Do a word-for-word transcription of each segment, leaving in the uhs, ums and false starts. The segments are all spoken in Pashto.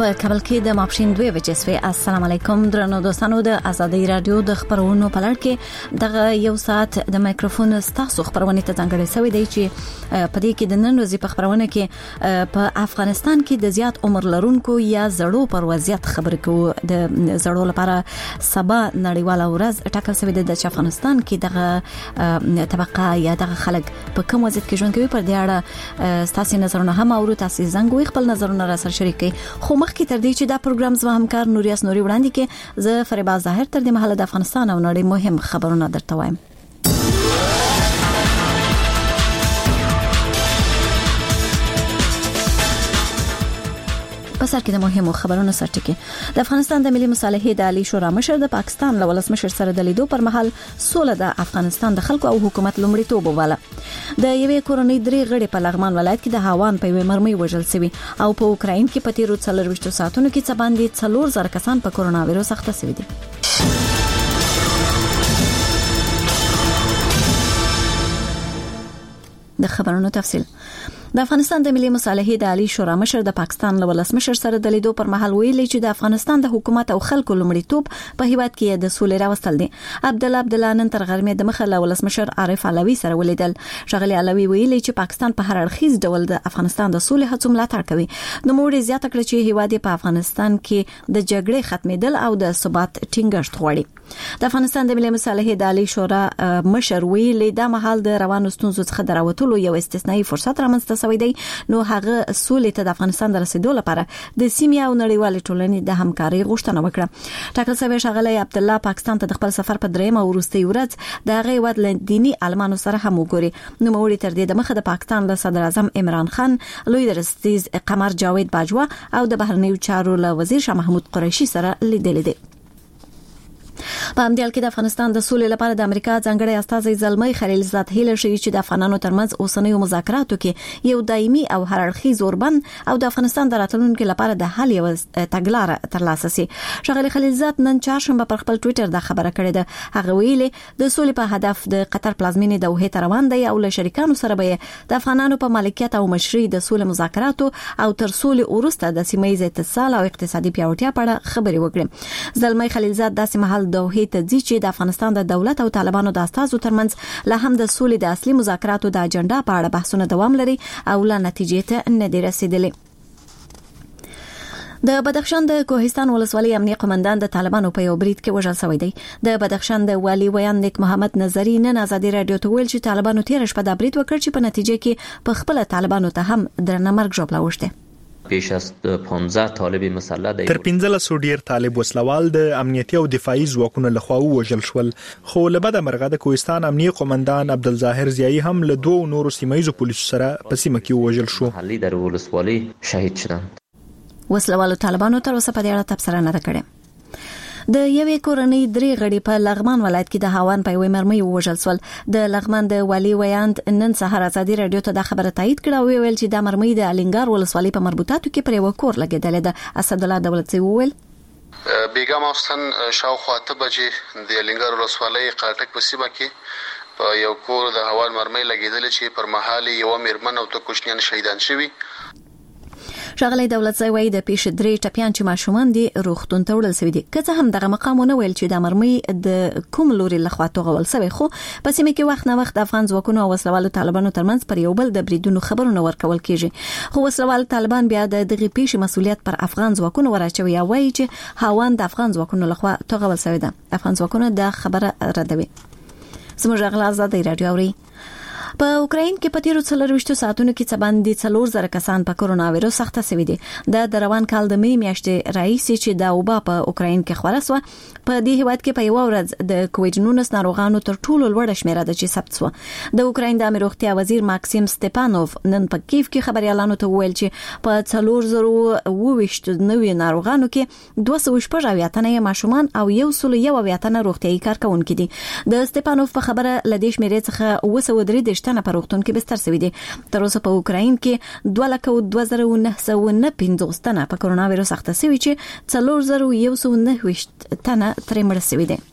په کابل کې د ماپښین دوه بجې السلام علیکم درنو دوستانو د آزادۍ رادیو د خبرونو په لړ کې دغه یو ساعت د مایکروفون ستاسو خبرونه ته ځانګړی شوی دی چې په دې کې د نن ورځې په خبرونه کې په افغانستان کې د زیات عمر لرونکو یا زړو پر وضعیت خبرې کوو. د زړو لپاره سبا نړیواله ورځ ټاکل شوې ده چې افغانستان کې دغه طبقه یا دغه خلک په کوم وضعیت کې ژوند کوي. پر دې اړه تاسو نظرونه هم اورو، تاسو زنګ وي خپل نظرونه را سره شریک کړئ. خو مخکې تر دې چې دا پروګرام زما همکار نوریاس نوري وړاندې کې زه فریبا ظاهر تر دې مهاله د افغانستان او نړۍ مهم خبرونه درته وایم. په سر کې د مهمو خبرونو سرټکی. د افغانستان د ملي مصالحې د عالی شورا مشر د پاکستان له ولسمشر سره د لیدو پر مهال سوله د افغانستان د خلکو او حکومت لومړیتوب وواله. د یوې کورنۍ درې غړي په لغمان ولایت کې د هاوان په یوې مرمۍ وژل شوي او په اوکراین کې په تیرو څلورویشتو ساعتونو کې څه باندې څلور زره کسان په کورونا وایرس اخته شوي دي. د خبرونو تفصیل. د افغانستان د ملي مصالحې د عالی شورا مشر د پاکستان له ولسمشر سره د لیدو پر مهال ویلي چې د افغانستان د حکومت او خلکو لومړیتوب په هیواد کې د سولې راوستل دي. عبد الله عبد الله نن تر غرمې د مخه له ولسمشر عارف علوي سره ولیدل. شغلی علوي ویلي چې پاکستان په هر اړخیز ډول د افغانستان د سولې هڅو ملاتړ کوي. نو موږ زیاته کړ چې هیواد په افغانستان کې د جګړې ختمېدل او د ثبات ټینګښت غواړي. د افغانستان د ملي مصالحې د عالی شورا مشر ویلي دا مهال د روانو ستونزو څخه دراوتلو یو استثنایی فرصت رامنځته شوی دی. نو هغه سولې ته د افغانستان د رسیدو لپاره د سیمې او نړیوال ټولنې د همکارۍ غوښتنه وکړه. ټاکل شوی شغله عبد الله پاکستان ته د خپل سفر په درېمه وروستۍ ورځ د هغه ود لندینی عالمانو سره هم وګوري. نو موږ تر دې د مخه د پاکستان له صدر اعظم عمران خان، لوی درستیز قمر جاوید باجوا او د بهرنیو چارو له وزیر شاه محمود قریشي سره لیدل دي. په همدې حال کې د افغانستان د سولې لپاره د امریکا ځانګړی استازی زلمی خلیلزاد هیله شوی چې د افغانانو ترمنځ اوسنیو مذاکراتو کې یو دایمي او هر اړخیز اوربند او د افغانستان د راتلونکو لپاره د حل یو تګلارې ترلاسه شي. شغلی خلیلزاد نن چهارشنبه پر خپل ټوئیټر دا خبره کړې ده. هغه ویلي د سولې په هدف د قطر پلازمینې دوحه ته روان دی او له شریکانو سره به د افغانانو په مالکیت او مشرۍ د سولې مذاکراتو او تر سولې وروسته د سیمه ییز اتصال او اقتصادي پیاوړتیا په اړه خبرې وکړي. زلمی خلیلزاد داسې مهال دوحه ته ځي چې د افغانستان د دولت او طالبانو د استازو ترمنځ له هم د سولې د اصلي مذاکراتو د اجنډا په اړه بحثونه دوام لري او لا نتیجې ته نه دي رسیدلي. د بدخشان د کوهستان ولسوالۍ امنیه قومندان د طالبانو په یو برید کې وژل شوی دی. د بدخشان د والی ویان نیک محمد نظری نن آزادي رادیو ته ویل چې طالبانو تیر شپه د برید وکړ چې په نتیجه کې په خپل طالبانو ته هم درنه مرګ ژوبله وشته. پیش از پانزده طالب مسلح تر پنځلس ډیر طالب وسلوال د امنیتي او دفاعي ځواکونو لخوا وژل شول. خو له بده مرغه د کوهستان امنیه قومندان عبدالظاهر زیایی هم له دوه نورو سیمایي پولیسو سره په سیمه کې وژل شو. محلي در ولسوالۍ شهید شدند. وسلوالو طالبانو تر اوسه په دې اړه تبصره نه کړې. د یوې کورنۍ درې غړي په لغمان ولایت کې د هاوان په یوې مرمۍ وژل شول. د لغمان د والی ویاند نن سهار آزادي رادیو ته د خبره تایید کړه او ویل چې د مرمۍ د الینګار ولسوالۍ په مربوطاتو کې پر یو کور لګیدل ده. اسد الله دولت سی وویل بیګا ماستن شاوخوا ته بجې د الینګار ولسوالۍ قاټک په سیمه کې په یو کور د هاوان مرمۍ لګیدل چې پر مهال یو میرمن او تو کوچنیان شهیدان شوي. شغلی دولت ځای وای د پیش درې ټپیان چې ماشومان دي روغتون ته وړل شوی دي. که څه هم دغه مقامونه ویل چې د مرمۍ د کوم لوري لخوا توغول شوی، خو په سیمه کې وخت نه وخت د افغان ځواکونو او وسلوالو طالبانو ترمنځ پر یو بل د بریدونو خبرونه ورکول کیږي. خو وسلوال طالبان بیا د دغه پیش مسؤلیت پر افغان ځواکونو ورچوي او وایي چې هاوان د افغان ځواکونو لخوا توغول شوی ده. افغان ځواکونه د خبره ردوي. زموږ غلا آزادۍ رادیو اوري. په اوکراین کې په تیرو څلورویشتو ساعتونو کې څه باندې څلور زره کسان په کورونا وایرس اخته شوي دي. د روان کال د می میاشتې راهیسې چې د وبا په اوکراین کې خپره شوه، په دې هیواد کې په یو ورځ د کووډ نولس ناروغانو تر ټولو لوړه شمیره ده چې ثبت شوه. د اوکراین د عامه روغتیا وزیر ماکسیم سټپانوف نن په کیف کې خبريالانو ته وویل چې په څلور زره اوه ویشت نوي ناروغانو کې دوه سوه شپږ اویا تنه ماشومان او یو سل یو اویا تنه روغتیايي کارکونکي دي. د سټپانوف په خبره لدې شمیرې څخه اوه سوه درې تنه په روغتون کې بستر شوي دي. تر اوسه په اوکراین کې دوه لک دوه زره نه سوه نه پنځوس تنه په کورونا وایرس اخته شوي چې څلور زره یو سوه نهه ویشت تنه ترې مړه شوي دي.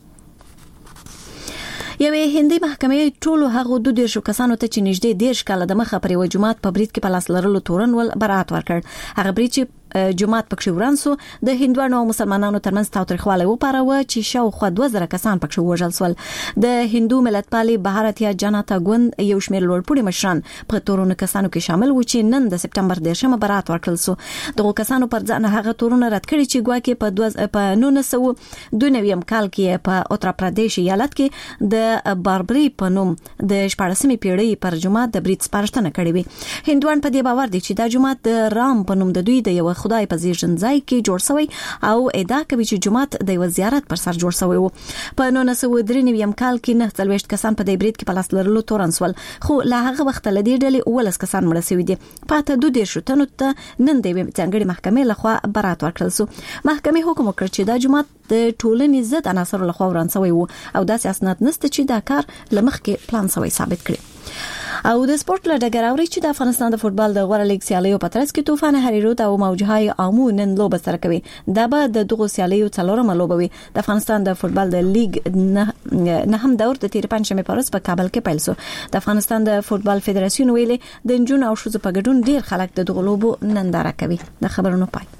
یوې هندي محکمې ټولو هغو دوه دیرشو کسانو ته چې نږدې دیرش کاله د مخه پر یو جماعت په برید کې په لاس لرلو تورن ول برات ورکړ. هغه برید چې جماعت پکښ ورانسو د هندوانو او مسلمانانو ترمنځ تاوتریخوالی وپاروه چې شاوخوا دوه زره کسان پکښ وژل شول. د هندو ملتپالي بهارتیا جنتا ګوند یو شمېر لوړپوړي مشران په تورونو کسانو کې شامل و چې نن د سپټمبر دیرشمه برات ورکړل سو. دغه کسانو پر ځان هغه تورونه رد کړي چې ګواکې په دوه په نولس سوه دوه نوي کال کې په اتر پردیش ایالت کې د باربری په نوم د شپاړسمې پیړۍ پر جماعت د برید سپارښتنه کړې وي. هندوان په دې باور دي چې دا جماعت د رام په نوم د دوی د یو خدای په زیږنځای کې جوړ شوی او ادعا کوي چې جماعت د یو زیارت پر سر جوړ شوی وو. په نولس سوه درې نوي کال کې نه څلوېښت کسان په دې برید کې په لاس لرلو تورن سول، خو له هغه وخت له دې ډلې اوولس کسان مړه شوي دي. پاته دوه دېرش تنو ته نن د ځانګړي محکمې لخوا برات ورکړل سو. محکمې حکم وکړ چې دا جماعت د ټولنې ضد عناصر لخوا وران شوی وو او داسې اسناد نشته چې دا کار لمخکې پلان شوی ثابت کړي. او د سپورت له ډګر اوري چې د افغانستان د فوتبال د غوړه لیګ سیالیو په ترڅ کې طوفان هریرود او موجهای عامو نن لوبه سره کوي. دا به د دغه سیالیو څلورمه لوبه وي. د افغانستان د فوتبال د لیګ نه هم دور د تیر پنځمه پرس په کابل کې پیل شو. د افغانستان د فوتبال فدراسیون ویلي د جنون او شوز په ګډون ډیر خلک د دغه لوبو ننداره کوي. د خبرونو پای.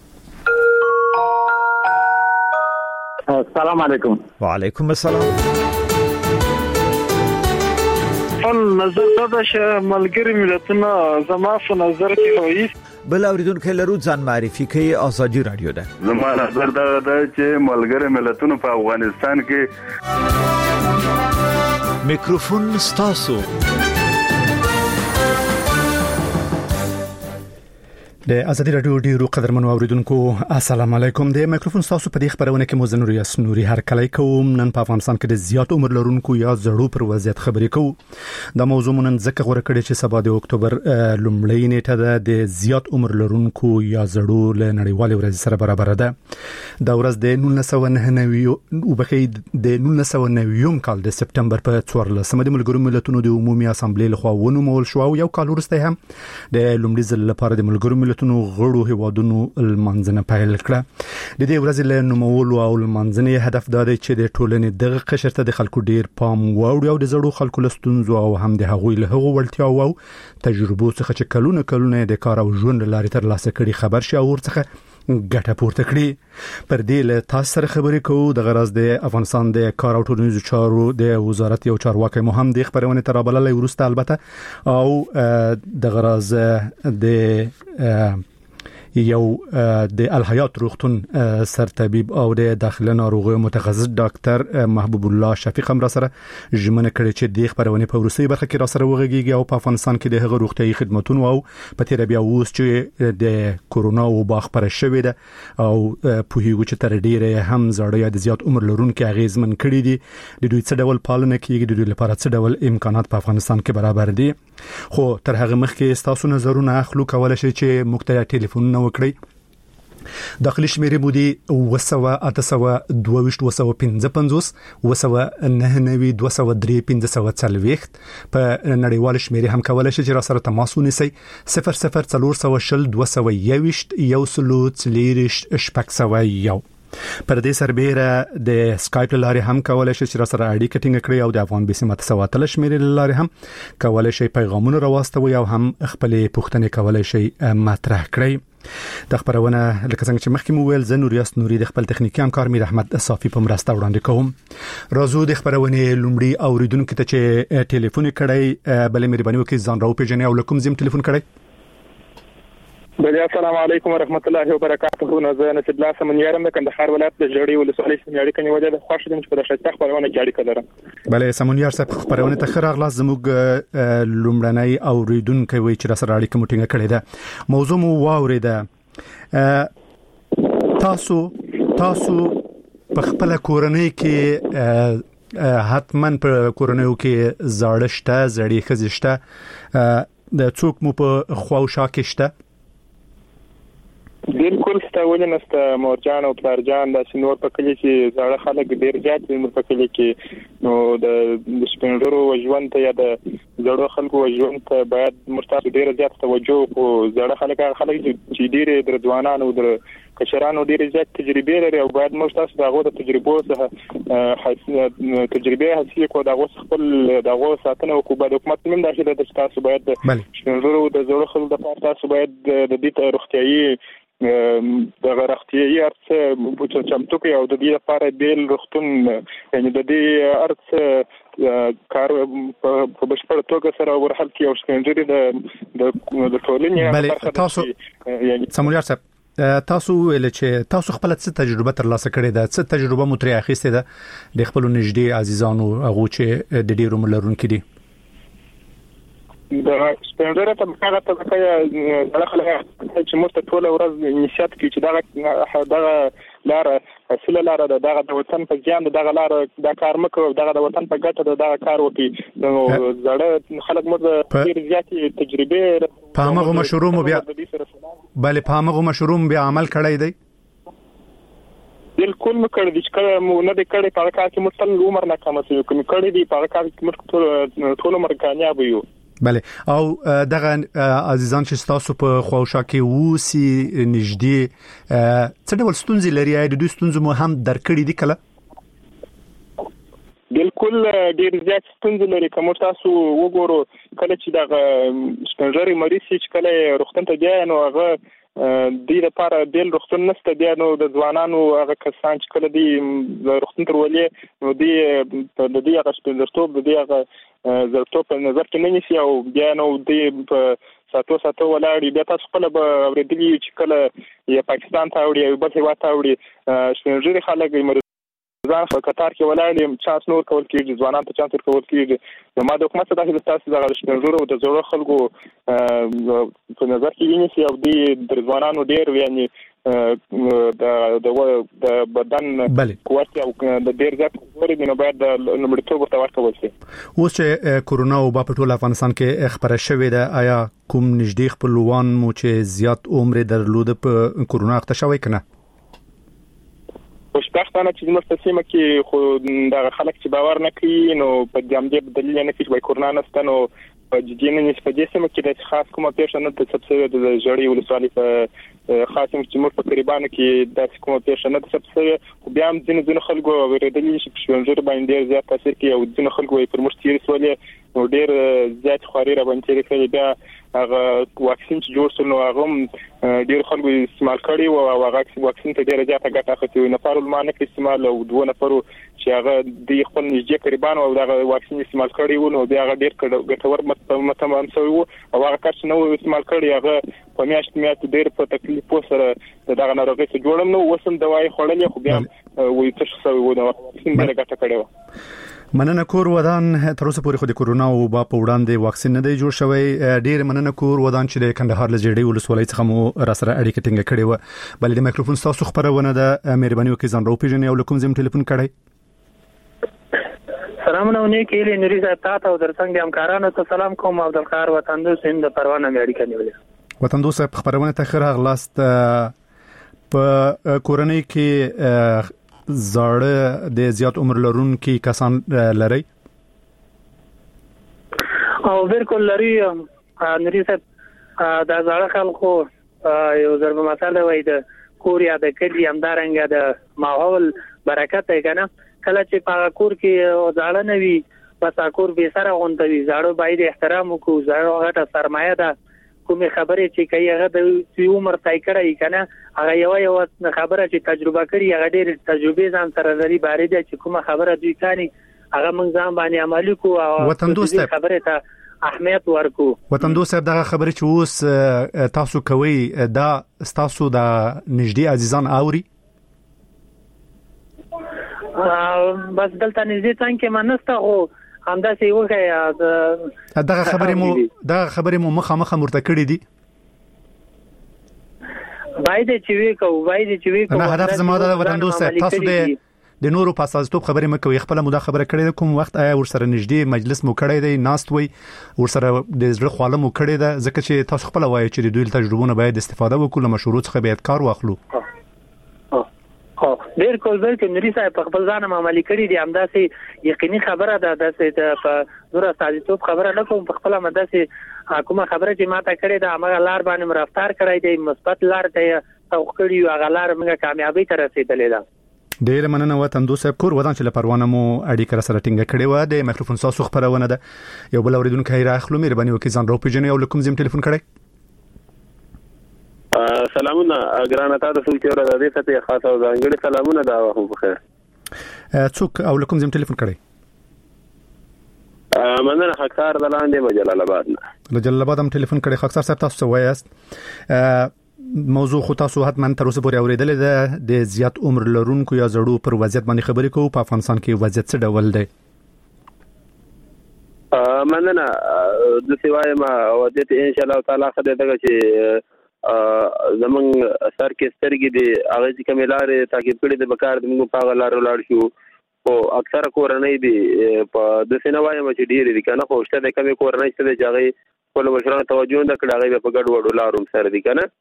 السلام علیکم. وعلیکم السلام. خپل نظر دا چې ملګری ملتونه زما په نظر کې وایي بل اوریدونکو لرو ځان معرفي کوي. ازادي رادیو ده. زما نظر دا ده چې ملګری ملتونه په افغانستان کې میکروفون ستاسو. د ازادي رادیو ډیرو قدرمنو اوریدونکو السلام علیکم. د میکروفون تاسو په دې خبرونه کې مو زنور یاس نوري هر کله کوم. نن په افغانستان کې د زیات عمر لرونکو یا زړو پر وضعیت خبرې کوو. د موضوع نن ځکه غوړه کړې چې سبا د اکتوبر لومړۍ نیټه ده د زیات عمر لرونکو یا زړو له نړیوال ورځ سره برابر ده. د ورځ د نولس سوه نهه نوي او بخید د نولس سوه نوي کال د سپټمبر په څوارلسمه د ملګرو ملتونو د عمومي اسامبلې لخوا ونومول شو او یو کال وروسته هم د لومړي ځل لپاره د ملګرو ملتونو غړو هیوادونو المنځنه پیل کړه. د دې ورځې له نومولو او المنځنې هدف دا دی چې د ټولنې دغه قشر ته د خلکو ډیر پام واوړي او د زړو خلکو له ستونزو او هم د هغوی له هغو وړتیاو او تجربو څخه چې کلونه کلونه د کار او ژوند لارې تر لاسه کړي خبر شي او ورڅخه ګټه پورته کړي. پر دې له تاسو سره خبرې کوو. د غرض د افغانستان د کار او ټولنیزو چارو د وزارت یو چارواکي مهم د خبرونه تر بللې ورسته البته او د غرض د یو د الحیات روغتون سرطبيب او د داخله ناروغیو متخصص ډاکټر محبوب الله شفیق هم را سره ژمنه کړې چې د خبرونه په ورسي برخه کې را سره وغږیږي او په افغانستان کې د هغه روغتيایي خدماتونو او په تیر بیا اوس چې د کورونا وبا خبره شوې ده او په هیڅ چې تر ډیره هم زړه یا د زیات عمر لرونکو اغیزمن کړي دي. د دوی څه ډول پالنه کیږي، د دوی لپاره څه ډول امکانات په افغانستان کې برابر دي. خو تر هغه مخکې تاسو نظرونه اخلو کولای شئ چې مختلف ټلیفونونه وکړئ. داخلي شمیرې مو دي وسوه اتسوه دوه وسوه پنځه پنځوس وسوه نهه نوي دوه سوه درې پنځه سوه څلوېښت. په نړیوال شمیرې هم کولای شئ چې را سره تماس ونیسئ صفر صفر څلور سوه شل دوه سوه یوویشت یو سلو څلېرویشت شپږ سوه یو. پر دې سربېره د سکایپ لارې هم کولای شئ چې را سره اړیکه ټینګ کړئ او د افغان بیسي متسواتل شمیرې لارې هم کولای شئ پیغامونه راوستوي او هم خپلې پوښتنې کولای شئ مطرح کړئ. د خبرونه لکه څنګه چې مخکې مو ویل زه نوریاس نوري د خپل تخنیکی همکار میر احمد صافي په مرسته وړاندې کوم. راځو د خبرونه لومړی اوریدونکو ته چې ټلیفون کړئ بلې مهرباني وکړئ ځان راو پیژنئ او لکم زم ټلیفون کړئ. بله السلام علیکم ورحمت الله وبرکاته. زه نصیب الله سمنیارم د کندهار ولایت د جړی ولسوالۍ څخه اړیکه نیولې ده. خوښ یم چې په دغه شته خبرونه کې اړیکه لرم. بله سمنیار صاحب خبرونه ته خیر اغلاس زموږ لومړنۍ اوریدونکو وی چې سره اړیکه مو ټینګه کړې ده. موضوع مو واوریده. تاسو تاسو په خپل کورنۍ کې حتمن په کورنۍ کې زاړه شته زړې خزشته د څوک مو په خواوشا کې شته؟ بالکل ستا ولې نسته مورجان او پلارجان د سنور په کلی کې زړه خلک ډیر زیات دي په کلی کې نو د سپینډرو ژوند ته یا د زړو خلکو ژوند ته باید مرتب ډیر زیات توجه او زړه خلک خلک چې ډیر د ځوانانو د کشرانو ډیر زیات تجربه لري او باید موږ تاسو دغه د تجربو څخه تجربه حاصل کو دغه خپل دغه ساتنه او کو باید حکومت من داخله د تاسو باید شنورو د زړو خلکو د پاره تاسو باید د دې روغتيایي د غرختي ارڅ چې چمتو کې او د دې لپاره بیل رختون یعنی د دې ارڅ کار په بشپړ توګه سره ورحل کې او شکنجري د د ټولنې بله تاسو یعنی سمولیار صاحب تاسو ویل چې تاسو خپل څه تجربه ترلاسه کړې ده څه تجربه مو ترې اخیسته ده د خپل نږدې عزیزانو هغه چې د ډیرو ملرونکو دي د سپینډره ته هغه ته کې داخله چې مست ټول ورځ نشات کې چې دا دا لار اصله لار دا د وطن په ځان دا لار دا کار مکو دا د وطن په ګټه دا کار وکي نو زړه خلک مو د ډیر زیاتې تجربه په هغه مشروع بیا بله په هغه مشروع بیا عمل کړی دی بالکل مکړ دي چې مو نه د کړي په کار کې مستل عمر نه کم شي کوم کړي دي په کار کې ټول عمر کامیاب یو بله او دغه عزیزان چې تاسو په خوښه کې ووسی نږدې څه ډول ستونزې لري د دوی ستونزې مو هم درکړې دي کله بالکل ډیر زیات ستونزې لري کوم تاسو وګورو کله چې دغه سپنجري مریض چې کله روغتون ته ځي نو هغه د دې لپاره بیل روغتون نشته بیا نو د ځوانانو هغه کسان چې کله دی روغتون تر ولې نو دی د دې هغه سپنجرتوب د دې هغه زړه په نظر کې نه نیسي او بیا نو د په ساتو ساتو ولاړ بیا تاسو خپل به اوریدلی چې کله یا پاکستان ته وړي او بل هیواد ته وړي سپنجري خلک ځان په قطار کې ولاړ چانس نور کول کېږي ځوانان ته چانس ورکول کېږي نو ما د حکومت څخه تاسو دغه سپنجرو د زړه خلکو په نظر کې ونیسي او د ځوانانو ډیر یعنی د د بدن قوت او د ډیر ځات ورې نو باید د لمړیتوب ورته ورکول شي اوس چې کورونا او په ټول افغانستان کې خبره شوې ده آیا کوم نږدې خپلوان مو چې زیات عمر درلود په کورونا اخته شوی کنه خوشبختانه چې مستسیمه کې خو د خلک چې باور نه کوي نو په دې دلیل نه کوي چې کورونا نشته نو په جدينه نسبت سیمه کې د خاص کومه پیښه نه د سبسیډي د جړی ولسوالۍ په خاصم چې موږ په قریبانو کې د کومه پیښه نه د سبسیډي خو بیا هم ځینې ځینې خلکو ورېدلې چې شونجر باندې زیات تاثیر کوي او ځینې خلکو یې پر مرستې رسولې نو ډېر زیات خوري را باندې کوي بیا هغه واکسین چې جوړ شو نو هغه ډېر خلکو استعمال کړي او هغه واکسین ته ډېر زیات ګټه اخیستي نه پرول مانه کې استعمال او دوه نفرو چې هغه د خپل نږدې قریبانو او دغه واکسین استعمال کړي وو نو بیا هغه ډېر ګټور متمم شوی وو او هغه کار چې نو استعمال کړي هغه په میاشت میاشت ډېر په تکلیف سره دغه ناروغي څخه جوړم نو وسم دوايي خورلې خو بیا وې تاسو شوی وو نو واکسین ډېر ګټه کړې وو مننه کور ودان تر اوسه پورې خو د کورونا او با په وړاندې واکسین نه دی جوړ شوی ډېر مننه کور ودان چې د کندهار لجړی ولسوالۍ څخه مو را سره اړیکه ټینګه کړې و بل د مایکروفون تاسو خبرونه د مهرباني وکړئ ځان راوپیژنئ او لکم زم ټلیفون کړئ سلامونه ونی کېلې نوري زه تاسو او درڅنګ همکارانو ته سلام کوم عبدالقادر وطندو سین د پروانه اړیکه نیولې وطندو صاحب خبرونه ته خیر اغلاست په کورنۍ کې زړه د زیات عمر لرونکو کسان لري او بالکل لري نوري صاحب د زړه خلکو یو ضرب مثال وای د کوریا د کلی همدارنګ د ماحول برکت دی کنه کله چې په کور کې زړه نوي بس کور به سره غونډوي زړه باید احترام وکړو زړه غټه سرمایه ده کومه خبره چې کوي هغه د عمر تای کړی کنه هغه یو یو خبره چې تجربه کړی هغه ډېر تجربه ځان سره لري باره دي چې کومه خبره دوی کاني هغه موږ ځان باندې عملي کوو او وطندوسته خبره ته اهمیت ورکو وطندوسته دغه خبره چې اوس تاسو کوي دا تاسو د نږدې عزیزان اوري بس دلته نږدې څنګه منسته او همدا سی وګه دغه خبرې مو دغه خبرې مو مخامخ مرته کړې دي باید چې وی کو باید چې وی کو نه هدف زما د وطندوسته تاسو د د نورو په اساس ته خبرې مکوې خپل مو دا خبره کړې کوم وخت آیا ورسره نږدې مجلس مو کړی دی ناست وي ورسره د زړه خاله مو کړی ده ځکه چې تاسو خپل وایي چې د دوی تجربهونه باید استفاده وکړو مشورو څخه باید کار واخلو خو بالکل بالکل نوري صاحب په خپل ځان عملي کړی دی همداسې یقیني خبره ده داسې په زور استادیتوب خبره نه کوم په خپل مداسې کومه خبره چې ماته کړې ده هغه لار باندې مرفتار کړی دی مثبت لار ته او کړی هغه لار موږ کامیابی ته رسیدلې ده ډیر مننه وطن دوست صاحب کور ودان چې لپاره مو اړیکه سره ټینګه کړې و د میکروفون ساسو خبرونه ده یو بل اوریدونکو راخلو مهرباني وکړئ ځان راو پیژنئ او لکم زم ټلیفون کړئ سلامونه ګرانه تاسو چې ورته د دې ته خاصه ځانګړي سلامونه دا وو بخیر څوک او لکم زم ټلیفون کړئ مننه خاکسار د لاندې جلال آباد نه جلال آباد هم ټلیفون کړئ خاکسار صاحب تاسو وایاست موضوع خو تاسو حتما تر اوسه پورې اوریدلې ده د زیات عمر لرونکو یا زړو پر وضعیت باندې خبرې کوو په افغانستان کې وضعیت څه ډول دی مننه د سیوای ما وضعیت ان شاء الله تعالی خدای دغه چې زمون سر کې سترګې دي هغه چې کوملارې تعقیب کړي د بکار د موږ په غلار لاړ شو او اکثره کورنۍ دي په د سینوای ما چې ډیر دي کنه خو شته د کمی کورنۍ څخه د جاغي خپل مشرانو توجه نه کړي هغه په ګډ وډو لارو سره دي کنه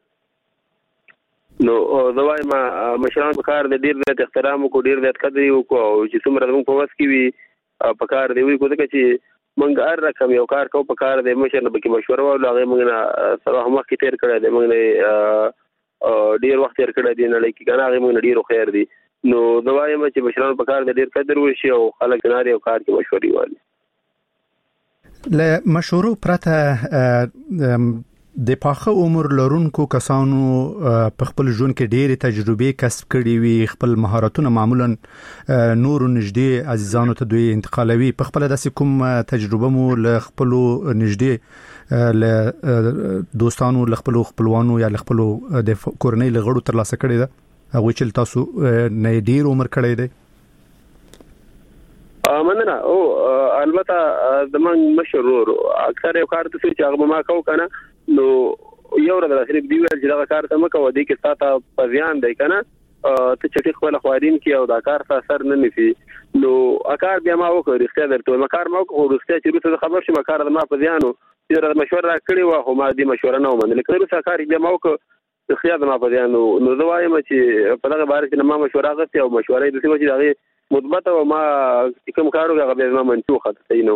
نو زوای ما مشرانو په کار د ډیر د احترام کو ډیر د قدر او کو چې څومره موږ په وس کې وي په کار دی وي کو دغه چې موږ هر رقم یو کار کو په کار د مشر به کې مشوره او هغه موږ نه سره هم وخت تیر کړی دی موږ نه ډیر وخت تیر کړی دی نه لکه کنه هغه موږ ډیر خیر دی نو دوایم چې مشرانو په کار د ډیر قدر وشي او خلک ناري او کار کې مشورې والي له مشورو پرته د پاخه عمر لرونکو کسانو په خپل ژوند کې ډېرې تجربې کسب کړې وي خپل مهارتونه معمولا نور نږدې عزیزانو ته دوی انتقالوي په خپل داسې کوم تجربه مو له خپل نږدې له دوستانو له خپل خپلوانو یا له خپل د کورنۍ له غړو ترلاسه کړې ده هغه چې تاسو نه ډېر عمر کړی دی مننه او البته زمون مشرور اکثر یو کار ته چې هغه ما کو کنه نو یو ورځ راځي دی ویل چې دا کار ته مکو دی کې ساته پزیان دی کنه ته چې خپل خوارین کې او دا کار ته اثر نه نفي نو اکار بیا ما وکړ اختیار درته ما کار ما وکړ اختیار چې روسه خبر شي ما کار ما پزیانو چې مشوره کړی و خو ما دې مشوره نه ومنل کله روسه کار بیا ما وکړ اختیار ما پزیانو نو زه وایم چې په دغه باره کې ما مشوره غوښتي او مشوره دې چې دا مثبت او ما کوم کارو هغه به ما منسوخه تینو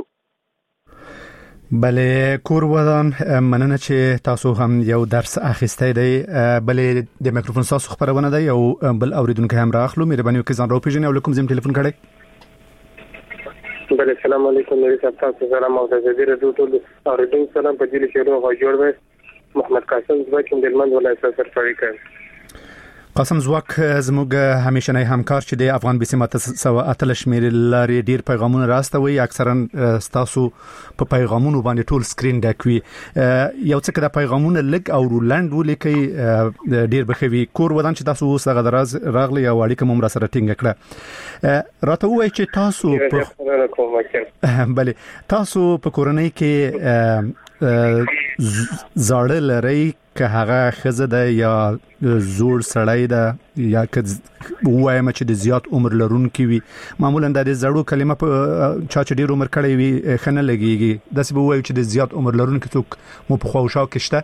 بله کور ودان مننه چې تاسو هم یو درس اخیسته دی بله د میکروفون تاسو خبرونه دی او بل اوریدونکو هم راخلو مهرباني وکړئ ځان راو پیژنئ او کوم زم ټلیفون کړئ بله السلام علیکم نبی صاحب تاسو سلام او د دې رادیو ټول اوریدونکو سلام په دې شروع غو جوړ وې محمد قاسم زبکم د لمن ولایت سره سره قاسم زواک زموږ همیشنی همکار چې د افغان بي سي ماته اتل شمیر لري ډیر پیغامونه راستوي اکثرا تاسو په پیغامونو باندې ټول سکرین ډکوي یو څه کده پیغامونه لګ او رولند ولیکي ډیر بخوي کور ودان چې تاسو اوس هغه دراز راغلي او اړیکه مو سره ټینګ کړه راته وایي چې تاسو په بله تاسو په کورنۍ کې زاړه لري که هغه خزه ده یا زوړ سړی ده یا که وایم چې د زیات عمر لرونکي وي معمولا د زړو کلمه په چا چې ډیر عمر کړی وي خنه لګيږي داسې به وایو چې د زیات عمر لرونکي څوک مو په خواوشا کې شته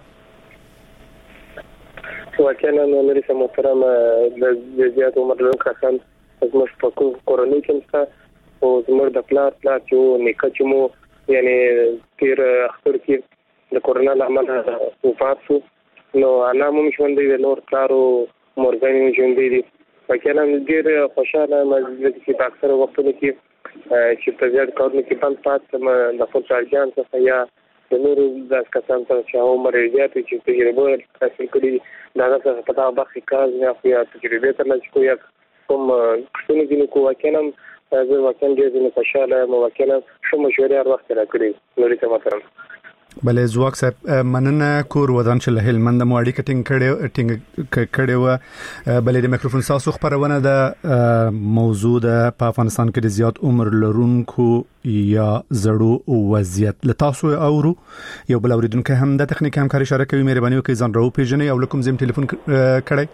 واکه نو لري محترم د زیات عمر لرونکو کسان زموږ په کورنۍ کې شته او زموږ د پلار پلار چې نیکه چې مو یعنی تیر اختر کې د کورونا لامل وفات شو نو انا مو ژوندې د نور کارو مرګنی ژوندې دي وکړه نن ډیر خوشاله مزه کې په اکثر وختونو کې چې په زیات کارونو کې بند پات د خپل ځان څخه یا د نور د کسان څخه چې عمر زیات چې تجربه حاصل کړي دا څه په تاسو باندې کار نه خو یا تجربه تر لږ کوی کوم څه نه کو وکړم زه وکړم چې خوشاله مو وکړم شو مشورې هر وخت راکړي نورې ته محترم بله زواک صاحب مننه کور ودان چې له هلمند مو اړیکه ټینګ کړي ټینګ کړي و بله د میکروفون تاسو خبرونه د موضوع د په افغانستان کې د زیات عمر لرونکو یا زړو وضعیت له تاسو اورو یو بل اوریدونکو هم د تخنیک همکاري اشاره کوي مهرباني وکړئ ځان راو پیژنئ او کوم زم ټلیفون کړئ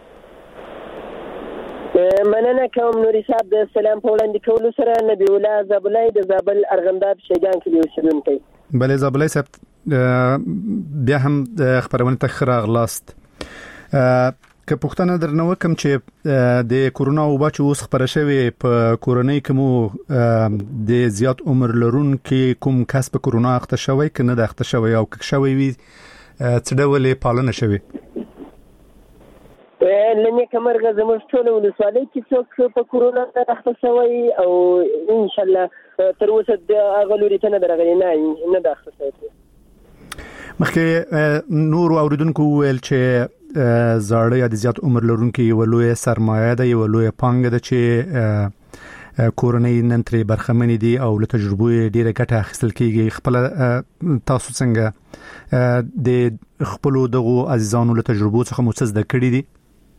مننه کوم نوري صاحب د سلام په وړاندې کولو سره نبی الله زابلای د زابل ارغنداب شیګان کې اوسېدونکی بله زابلای صاحب بیا هم خبرونه ته خراغ لاست که پښتنه درنه وکم چې د کورونا وبا چې اوس خبره شوی په کورونی کومو د زیات عمر لرونکو کوم کس په کورونا اخته شوی کنه د اخته شوی او که شوی وي څه ډول پالنه شوی لنی کمرغه زموږ ټول ولسوالۍ کې څوک په کورونا اخته شوی او ان شاء الله تر اوسه د اغلوري ته نه درغلی نه نه د اخته شوی مخکې نور اوریدونکو ویل چې زړه یا د زیات عمر لرونکو یو لوی سرمایه ده یو لوی پانګه ده چې کورنۍ نن ترې برخمن دي او له تجربو ډیره ګټه اخیستل کیږي. خپل تاسو څنګه د خپل دغه عزیزانو له تجربو څخه مو څه زده کړی دي؟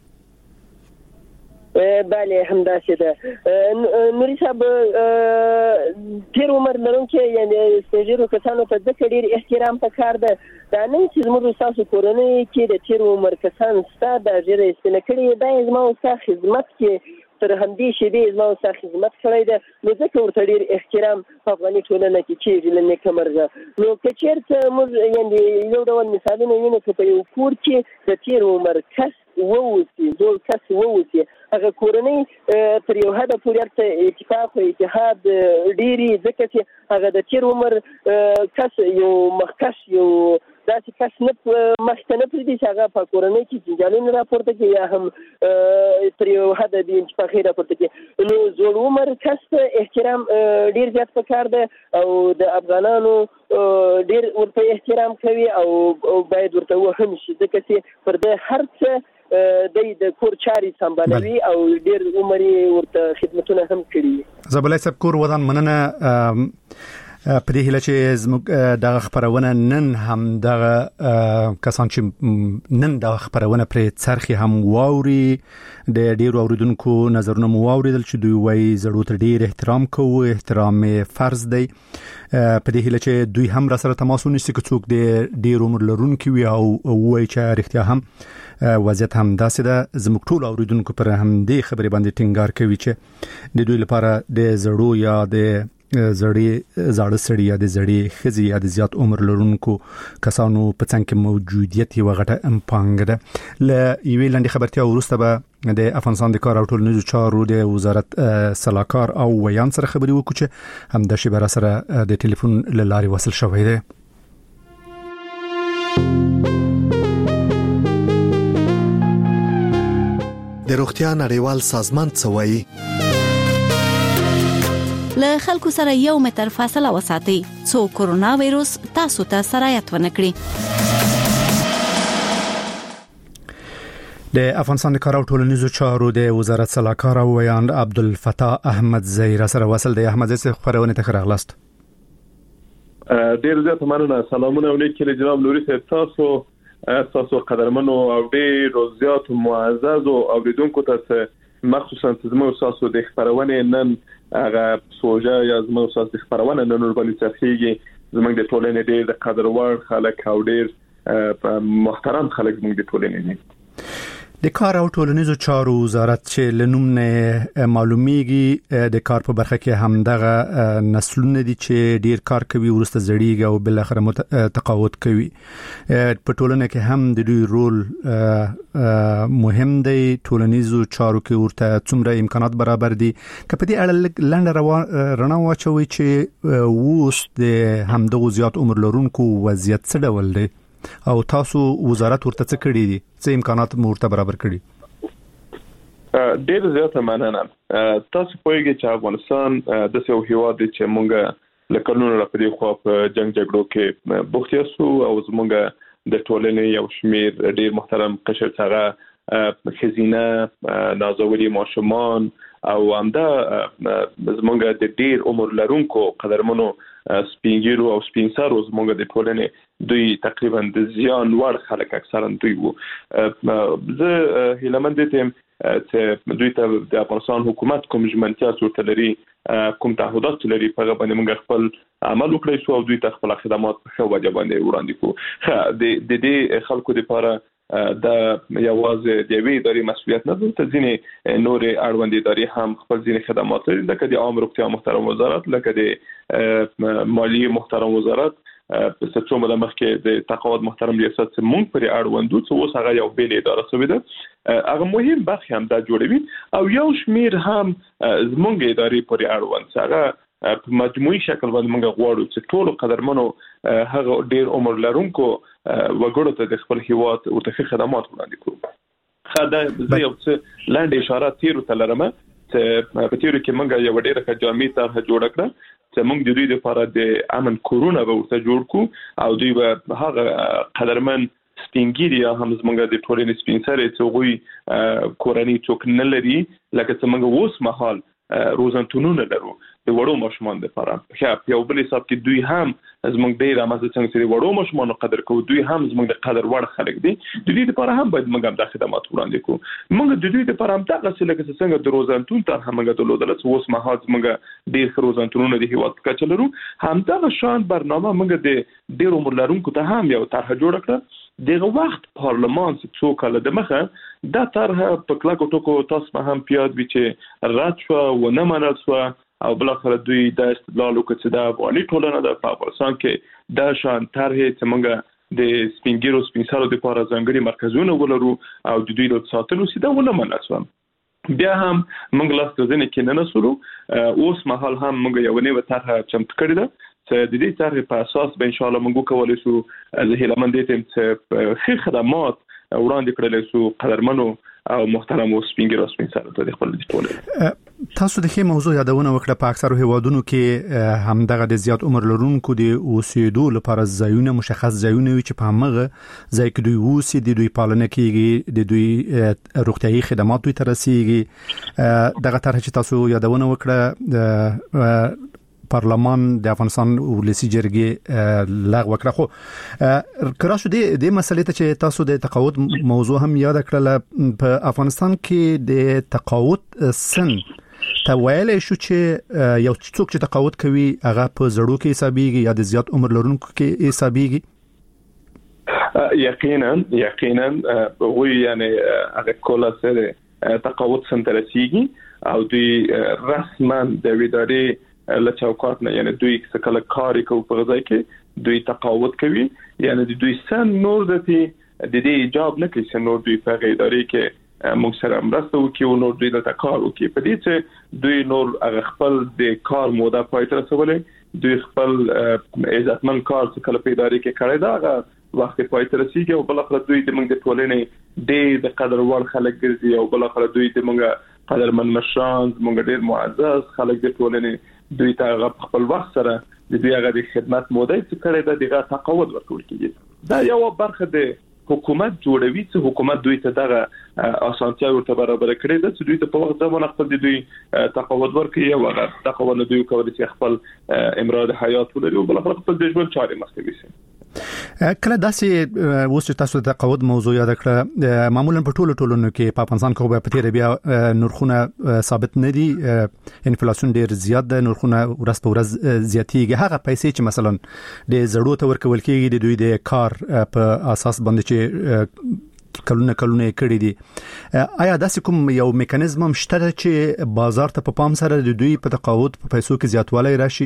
بله همداسې ده نوري صاحب تیر عمر لرونکو یعنی سټیجرو کسانو ته د ډیر احترام پکار ده دا نه چې زموږ تاسو کورنۍ کې د تیر عمر کسان ستاسو د ډیر استنه کړی دا زما او تاسو خدمت کې تر همدې شی زما او تاسو خدمت کړی ده نو ځکه ورته ډیر احترام په افغاني ټولنه کې چې لنه کمرغه نو کچېرته موږ یعنی یو ډول مثالونه وینو چې په یو کور کې د تیر عمر کس ووسی زول کس ووسی هغه کورنۍ تر یو حد پورې اتفاق او اتحاد ډیری ځکه چې هغه د تیر عمر کس یو مخکش یو داسې کس نه مخکنه پرې دي چې هغه په کورنۍ کې جنجالونه راپورته کوي یا هم تر یو حد د انتفاق راپورته کوي نو زول عمر کس احترام ډیر زیات پکار ده او د افغانانو ډیر ورته احترام کوي او باید ورته وهم شي ځکه چې پر د هر څه د کور چاري سمبالوي او ډیر عمر ورته خدمتونه هم کړي. زبلای صاحب کور ودان مننه په دې هله چې زموږ د خبرونه نن هم د کسان چې نن د خبرونه پر څرخي هم واوري د ډیرو اوریدونکو نظرونه مو واوریدل چې دوی وایي زړو ته ډیر احترام کوو احترام فرض دی په دې هله چې دوی هم را سره تماس ونیسي که څوک د ډیر عمر لرونکي وي او وایي چې رښتیا هم وضعیت هم داسې ده زموږ ټول اوریدونکو پر هم دې خبرې باندې ټینګار کوي چې د دوی لپاره د زړو یا د زړی زړه سړی یا د زړی خزي یا د زیات عمر لرونکو کسانو په څنګه کې موجودیت یو غټه امپانګ ده. ل یوې لاندې خبرتیا ورسته به د افغانستان د کار او ټولنیزو چارو د وزارت سلاکار او ویان سره خبري وکړو چې هم د شبره سره د ټلیفون له لارې وصل شوی دی. د روغتیا نړیوال سازمان څه وایي؟ له خلکو سره یو متر فاصله وساتئ څو کورونا وایروس تاسو ته سرایت ونکړي. د افغانستان د کار او ټولنیزو چارو د وزارت سلاکار او ویان عبدالفتاح احمد زهیر سره وصل دی. احمد زهیر خبرونه ته راغلاست. ډیر زیات مننه. سلامونه علیکم جناب نوري صاحب تاسو تاسو قدرمنو او ډیر زیات معزز او اوریدونکو ته مخصوصا زموږ تاسو د خبرونه نن هغه سوجا یا زموږ تاسو د خبرونه نن ورباندې تفصیلي زموږ د ټولنې ډیر د قدر وړ خلک او ډیر محترم خلک زموږ د ټولنې دي. د کار او ټولنیزو چارو وزارت چې لنوم نه معلومیږي د کار په برخه کې هم دغه نسلونه دي چې ډیر کار کوي ورسته زړیږي او بل اخر تقاعد کوي. په ټولنه کې هم د دوی رول مهم دی. ټولنیزو چارو کې ورته څومره امکانات برابر دي که په دې اړه لنډه رڼا واچوي چې اوس د همدغه زیات عمر لرونکو وضعیت څه ډول دی او تاسو وزارت ورته څه کړی دي څه امکانات مرته برابر کړی؟ ډیر زیاته مننه. تاسو پوهیږئ چې افغانستان د یو هیواد دی چې مونږ له کلونو راپدې خو په جنگ جګړو کې بوخت یو او زمونږ د ټولنې یو شمیر ډیر محترم قشر څنګه خزینه نازولي ماشومان او همدا زمونږ د ډیر عمر لرونکو قدرمنو سپینګیرو او سپینسارو زمونږ د ټولنې دوی تقریبا د زیان وړ خلک اکثرا دوی وو. زه هیلمند دي چې دوی ته د افغانستان حکومت کوم ژمنتیا څورته لري کوم تعهدات لري په باندې موږ خپل عمل وکړو او دوی ته خپل خدمات په ښه وجه باندې وړاندې کوو. د دې خلکو لپاره دا یوازې د وی اداري مسؤلیت نه ده، ځینې نور اړوند اداري هم خپل ځینې خدمات لري، لکه د عام روغتیا محترم وزارت، لکه د مالی محترم وزارت په څو مله مخکې د تقاعد محترم ریاست مونږ پر اړوندو څو اوس هغه یو بیل اداره شوې ده هغه مهم برخه هم دا جوړوي او یو شمیر هم زمونږ ادارې پر اړوند هغه په مجموعي شکل باندې موږ غواړو چې ټول قدرمنو هغه ډیر عمر لرونکو وګړو ته د خپل هیواد او د خدمات وړاندې کړو. خدای زه یو څه لاندې اشاره تیرو ته لرم چې په تیرو کې موږ یو ډیره جامع طرح جوړ کړه چې موږ د دوی لپاره د امن کورونا به ورته جوړ کو او دوی به هغه قدرمن سپینګیری هم زمونږ د ټولنې سپینسره چې غوي کورنۍ څوک نه لري لکه چې موږ اوس مهال روزنتونونه لرو د وړو ماشومان لپاره په یو بل حساب کې دوی هم زمونږ ډیر امازه څنګه چې وړو ماشومان قدر کوو دوی هم زمونږ د قدر وړ خلک دي د دې لپاره هم باید موږ هم د خدمات وړاندې کوو موږ د دې لپاره هم تاسو څنګه څنګه د روزنتون تر همغه د لودل اوس مهال موږ ډیر روزنتونونه د هیواد کچ لرو هم دا شان برنامه موږ د ډیر عمر لرونکو ته هم یو طرح جوړ کړه دغه وخت پارلمان څو کال د مخه دا طرح په کلاکو ټکو تاسو هم پیاد وی چې رات شو و نه منل شو او بل اخر دوی د استدلال وکړي چې دا افغاني ټولنه د افغانستان کې د شان طرح چې موږ د سپینګیرو سپینسارو د لپاره ځانګړي مرکزونه ولرو او د دوی د ساتلو سیده ونه منل شو بیا هم موږ لاس ځنه کې نه نسلو اوس مهال هم موږ یو نه طرح چمت کړی ده چې د دې طرح په اساس به ان شاء الله موږ کولای شو زه هیله مند یم چې خیر خدمات وړاندې کړل شو قدرمنو او محترم سپینګر سپینسر ته د خپل ټول تاسو د خې موضوع یادونه وکړه په اکثر هیوادونو کې هم دغه د زیات عمر لرونکو د اوسېدو لپاره ځایونه مشخص ځایونه وي چې په هغه ځای کې دوی اوسې د دوی پالنه کیږي د دوی روغتيایي خدمات دوی ترسيږي دغه طرح چې تاسو یادونه وکړه پارلمان د افغانستان ولسی جرګې لغوه کړه خو کراسو د دې مسلې ته چې تاسو د تقاعد موضوع هم یاد کړل په افغانستان کې د تقاعد سن ته ویل شو چې یو څوک چې تقاعد کوي هغه په زړو کې حسابيږي یا د زیات عمر لرونکو کې حسابيږي یقینا یقینا وی یعنی هغه کوله سره تقاعد سن ترسيږي او د رسما د ویداري لچوکات نه یعنی دوی څه کله کار کوي په ځای کې دوی تقاعد کوي یعنی دوی سن نور د دې د دې جواب نه کوي چې نور دوی په ادارې کې موږ سره مرسته وکړي او نور دوی د کار وکړي په دې چې دوی نور هغه خپل د کار موده پای ته رسولې دوی خپل عزتمن کار څه کله په ادارې کې کړی دا هغه وخت پای ته رسیږي او بل اخر دوی د موږ د ټولنې د قدر وړ خلک ګرځي او بل اخر دوی د موږ قدرمن مشران موږ ډیر معزز خلک د ټولنې دوی ته خپل وخت سره د دوی هغه د خدمات موده چې کړی دا دغه تقاعد ورکول کیږي دا یو برخه د حکومت جوړوي چې حکومت دوی ته دغه اسانتیا ورته برابر کړي دا چې دوی ته په وخت ځمانه خپل د دوی تقاعد ورکړي او هغه تقاعد دوی کوي چې خپل امراض حیات ولري او بل خپل د ژوند چارې مخکې وي کله داسې اوس چې تاسو د تقاعد موضوع یاد کړه معمولا په ټولو ټولنو کې په افغانستان کې په تیر بیا نرخونه ثابت نه دي انفلیسیون ډیر زیات ده نرخونه ورځ په ورځ زیاتېږي هغه پیسې چې مثلا د زړو ته ورکول کېږي د دوی د کار په اساس باندې چې کلونه کلونه کړي دي آیا داسې کوم یو میکانیزم شته چې بازار ته په پام سره د دوی په تقاعد په پیسو کې زیاتوالی راشي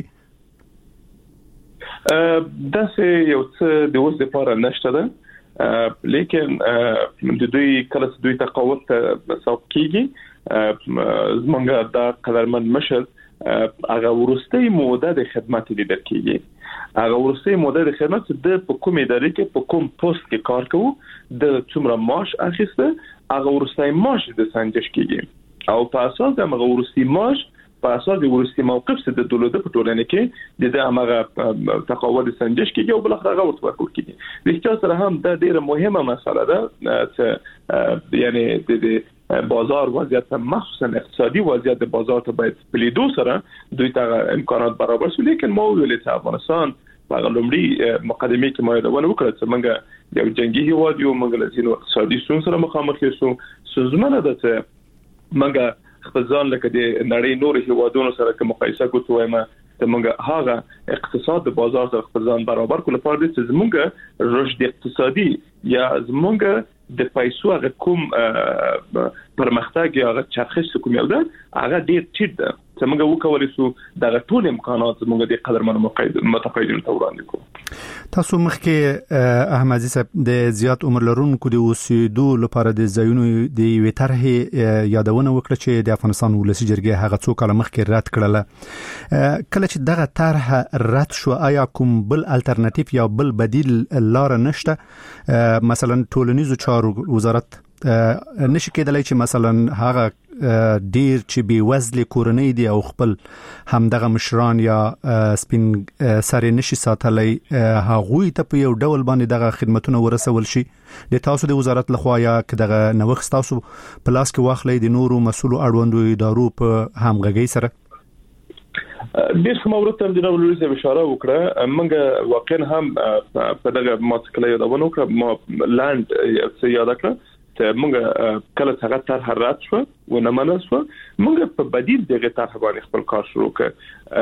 دا سه یو څه د اوس لپاره نشته ده لیکن د دوی کله چې دوی تقاعد ته حساب کیږي زمونږ د قدرمن مشر هغه ورستۍ موده د خدمت لیدل کیږي هغه ورستۍ موده د خدمت د په کوم ادارې کې په کوم پوسټ کې کار کوو د څومره معاش اخیسته هغه ورستۍ معاش د سنجش کیږي او په اساس د هغه ورستۍ معاش په اساس د ورستي موقف څخه د دولت په ټولنه کې د هغه تقاعد سنجش کېږي او بل اخر هغه ورته ورکول کېږي د چا سره هم د ډیره مهمه مسله ده چې یعنی د بازار وضعیت مخصوصا اقتصادي وضعیت د بازار ته باید بلیدو سره دوی ته امکانات برابر شي لیکن ما ویل چې افغانستان په لومړي مقدمه کې ما یادونه وکړه چې موږ یو جنگي هیواد یو موږ له ځینو اقتصادي ستونزو سره مخامخ یو سوزمنه ده چې موږ خپل ځان لکه د نړۍ نور هیوادونو سره کې مقایسه کوو وایم ته موږ هغه اقتصاد د بازار سره خپل ځان برابر کول لپاره د زموږ رشد اقتصادي یا زموږ د پیسو هغه کوم پرمختګ یا هغه چرخش کوم یو ده هغه ډیر ټیټ ده چې موږ وکولای شو د ټول امکانات زموږ د قدرمن متقاعدینو ته وړاندې کوو تاسو مخکې احمدي صاحب د زیات عمر لرونکو د اوسېدو لپاره د ځایونو د یوې طرحې یادونه وکړه چې د افغانستان ولسي جرګې هغه څو کاله مخکې رد کړله. کله چې دغه طرح رد شو آیا کوم بل الټرناتیو یا بل بدیل لار نشته؟ مثلا ټولنیزو چارو وزارت نشي کېدلای چې مثلا هغه ډیر چې بي وزله کورنۍ دي او خپل همدغه مشران یا سپین سره نشي ساتلای هغه ته په یو ډول باندې دغه خدماتونه ورسول شي د تاسو د وزارت لخوا یا دغه نوښت تاسو په لاس کې واخلې د نورو مسولو اړوندو ادارو په همغږي سره؟ ډیر څه مورته د جناب لوی اشاره وکړه. موږ واقعا هم په دغه ماتکلې یادونه وکړه ما لاند څه یاد کړه موږ کله څنګه طرح رد شو و نه منل شو موږ په بدیل دغه طرح باندې خپل کار شروع کړ.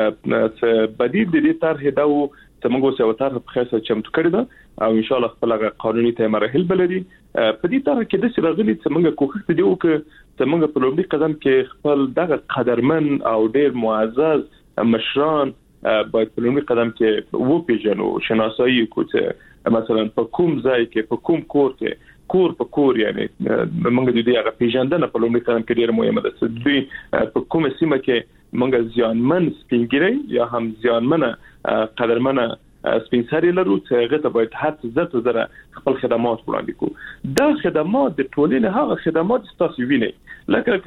چې بدیل د دې طرح دا و چې موږ یو طرح په خاصه چمتو کړی دا او ان شاء الله خپل قانوني ته مراحل بلدي. په دې طرح کې د څه راغلي چې موږ کوښښ کوو چې چې موږ په لومړي قدم کې خپل دغه قدرمن او ډیر معزز مشران باید په لومړي قدم کې و پیژنو شناسایی کو چې مثلا په کوم ځای کې په کوم کور کې کور په کور یعنی موږ د دې هغه پیژندنه په لومړي قدم کې ډیره مهمه ده چې دوی په کومه سیمه کې موږ ځانمن سپینګری یا هم ځانمنه قدرمنه سپینسری لرو چې هغه ته باید هڅه زته زره خپل خدمات وړاندې کوو. دا خدمات د ټولنې هغه خدمات چې تاسو وینئ لکه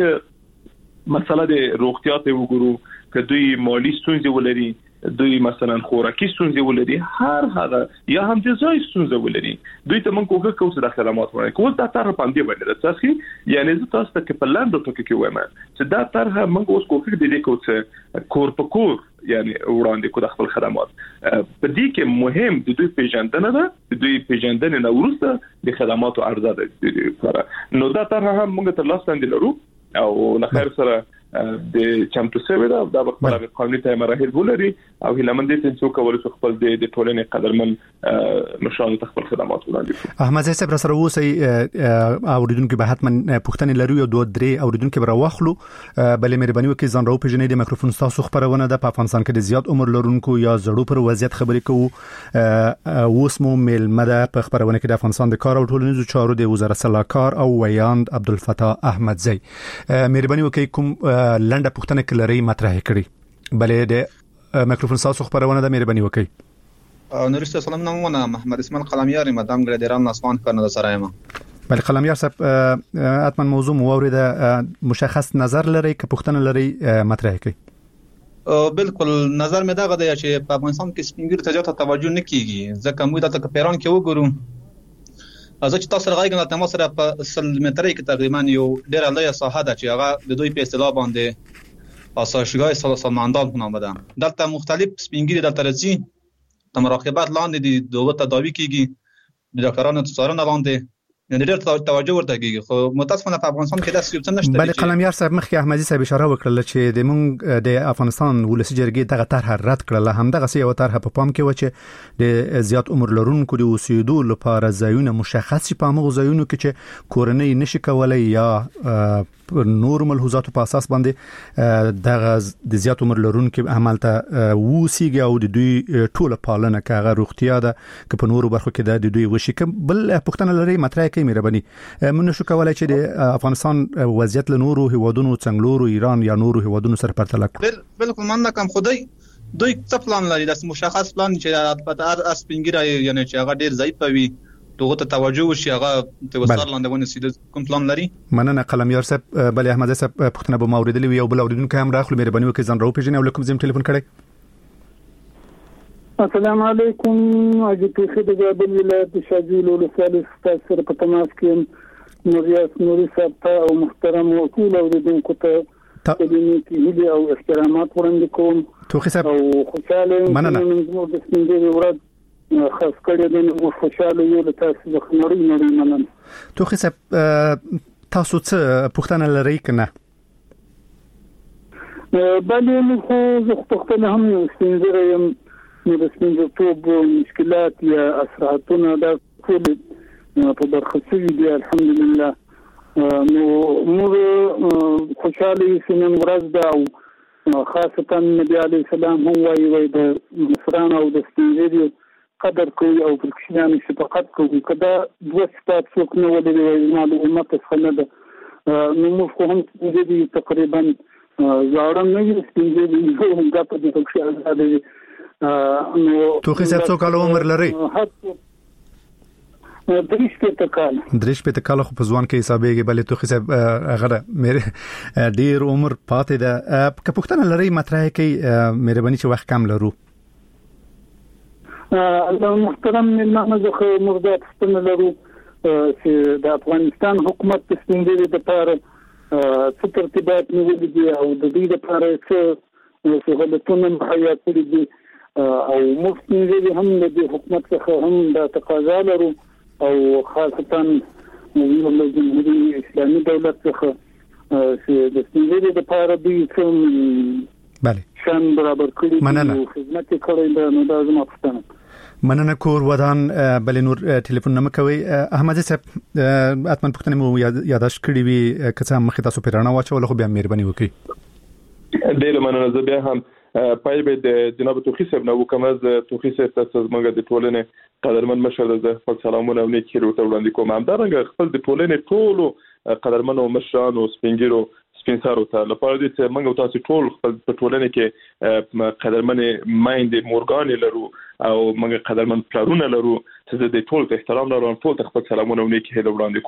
که مسله د روغتیا ته وګورو که دوی مالی ستونزې ولري دوی مثلا خوراکي ستونزې ولري هر هغه یا هم د ځای ستونزې ولري دوی ته موږ کوښښ کوو چې د خدمات ورکړو. کوم دا طرح باندې باندې تاسو یعنی زه تاسو ته په لاندو ټکو کې وایم چې دا طرح موږ اوس کوښښ دې کوو چې کور په کور یعنی وړاندې کوو د خپل خدمات. په دې کې مهم د دوی پیژندنه ده د دوی پیژندنه نه وروسته د خدماتو عرضه ده. نو دا طرح هم موږ تر لاسه لرو او نه خیر سره د چمتو سوي دا د خپل قانوني ته مراحل ولري او هلمند دې څو کول څو خپل د ټولنې قدرمن مشران ته خپل خدمات وړاندې کړي. احمد صاحب سره اوسئ اوریدونکو به حتما پوښتنې لري او دوه درې اوریدونکو به راوخلو بلې مهرباني وکړئ ځان راو پیژنې د میکروفون تاسو خبرونه ده په افغانستان کې د زیات عمر لرونکو یا زړو پر وضعیت خبرې کوو. اوس مو میلمه ده په خبرونه کې د افغانستان د کار او ټولنیزو چارو د وزارت سلاکار او ویاند عبدالفتاح احمدزی. مهرباني وکړئ کوم لنډه پوښتنه کلري مطرح کړي بلې د میکروفون تاسو خبرونه ده مهرباني وکړئ. نورست سلام نامونه محمد اسماعیل قلمیار مدام ګردیران نسوان کانادا سره یم. بله قلمیار صاحب حتما موضوع مورد مشخص نظر لري که پوښتنه لري مطرح کړئ. بالکل نظر مې دغه دی چې په افغانستان کې سپینګر ته زیاته توجه نه کیږي ځکه موږ دلته پیران کې وګورو ازه چې تاسو راغی کنه تاسو سره په سل مترې کې تقریبا یو ډېر لوی ساحه ده چې هغه د دوی په اصطلاح باندې اساسګای سمندان په نامه ده. دلته مختلف سپینګری دلته راځي د مراقبت لاندې د دوه تداوی کیږي د ډاکټرانو څارنه لاندې نه ډېر توجه ورته کیږي خو متاسفانه په افغانستان کې داسې څه نشته. بله قلمیار صاحب مخکې احمدي صاحب اشاره وکړه چې د مونږ د افغانستان ولسي جرګې دغه طرح رد کړله همدغه څه یو طرح په پام کې و چې د زیات عمر لرونکو د اوسېدو لپاره ځایونه مشخص شي په هغو ځایونو کې چې کورنۍ نشي کولای یا نور ملحوظاتو په اساس باندې دغه د زیات عمر لرونکو عملته ووسیږي او د دوی ټوله پالنه کاغه روغتیا ده که په نورو برخو کې د دوی وشي. بل پښتنه لري مطرح کوي مهرباني موږ شو کولای چې د افغانستان وضعیت له نورو هیوادونو څنګه ایران یا نورو هیوادونو سره پرتله کړو. بالکل من کوم خدای دوی څه پلان لري د مشخص پلان چې په هر اسپینګری یعنی چې هغه ډیر ضعیف وي دغه ته توجه وشي هغه ته وسر لاندې ونیسي کوم پلان لري. مننه قلمیار صاحب. بلې احمد صاحب پښتنه به موریدلی یو بل اوریدونکو هم راخلو مهرباني وکړئ ځان راو پیژنئ او لکم زم ټلیفون کړئ. السلام علیکم اجازه خدای جابل ولایت شاجول ولسالي تاسو په تماس کې نوریاس نوري صاحب او محترم وکیل اوریدونکو ته تقدیم کې او احترامات وړاندې کوم. توخی صاحب او خوشاله مننه موږ د سپینګری ورځ خاص کړی د خوشاله یو د تاسو د خنوري نوري مننه. توخی صاحب تاسو څه پوښتنه لرئ کنه؟ بلې نو خو زه پوښتنه هم یو سپینګری یم نو د سپینګرتوب مشکلات یا اثراتونه دا ټول په برخه شوي دي الحمدلله. نو موږ خوشاله یو نن ورځ ده او خاصتا نبی عليه السلام هم وایي وایي د مصران او د سپینګریو قدر کوي او پر کښینانو شفقت کوي کدا دوه صفات څوک نه ولري نه د امت څخه ده نو موږ خو هم دې تقریبا زاړه نه یو سپینځي یو هم د په دې کې آزاد نو توخي صاحب څو کال عمر لري دریش په تکال دریش په تکال خو په ځوان کې حسابېږي بلې توخي صاحب هغه مې ډیر عمر پاتې ده که پښتنه لري مطرح کې مهرباني چې وخت کم لرو الله محترم ملمانه زخه مردات پښتنه لرو چې د افغانستان حکومت د ستنګري د لپاره څه ترتیبات نیولې دي او د دې لپاره څه سہولتونه مهیا کړې دي او مفتي هم د حکومت څخه هم د تقاضا لرو او خاصتا د جمهوریت اسلامي دولت څخه چې د ستنګري د لپاره دي څه بله شان برابر کړی مننه خدمت کړی د نو د زما پښتنه مننه کور ودان بل نور ټلیفون نه مکوي احمد صاحب اتمن پښتنه مو یاداش کړی وي کڅه مخه تاسو پیرانه واچول خو بیا مهرباني وکړي ډیر مننه زه بیا هم پای به د جناب توخي صاحب نو کوم از توخي صاحب تاسو زموږ د ټولنې قدرمن مشر د خپل سلامونه او نیکی ورته وړاندې کوم همدارنګه خپل د ټولنې ټولو قدرمن او مشرانو سپینګیرو سپینسارو ته لپاره دې چې موږ تاسو ټول خپل په ټولنه کې قدرمن مایند مورګان لرو او موږ قدرمن پلارونه لرو چې د ټول ته احترام لرو ټول ته خپل سلامونه او نیکی هله وړاندې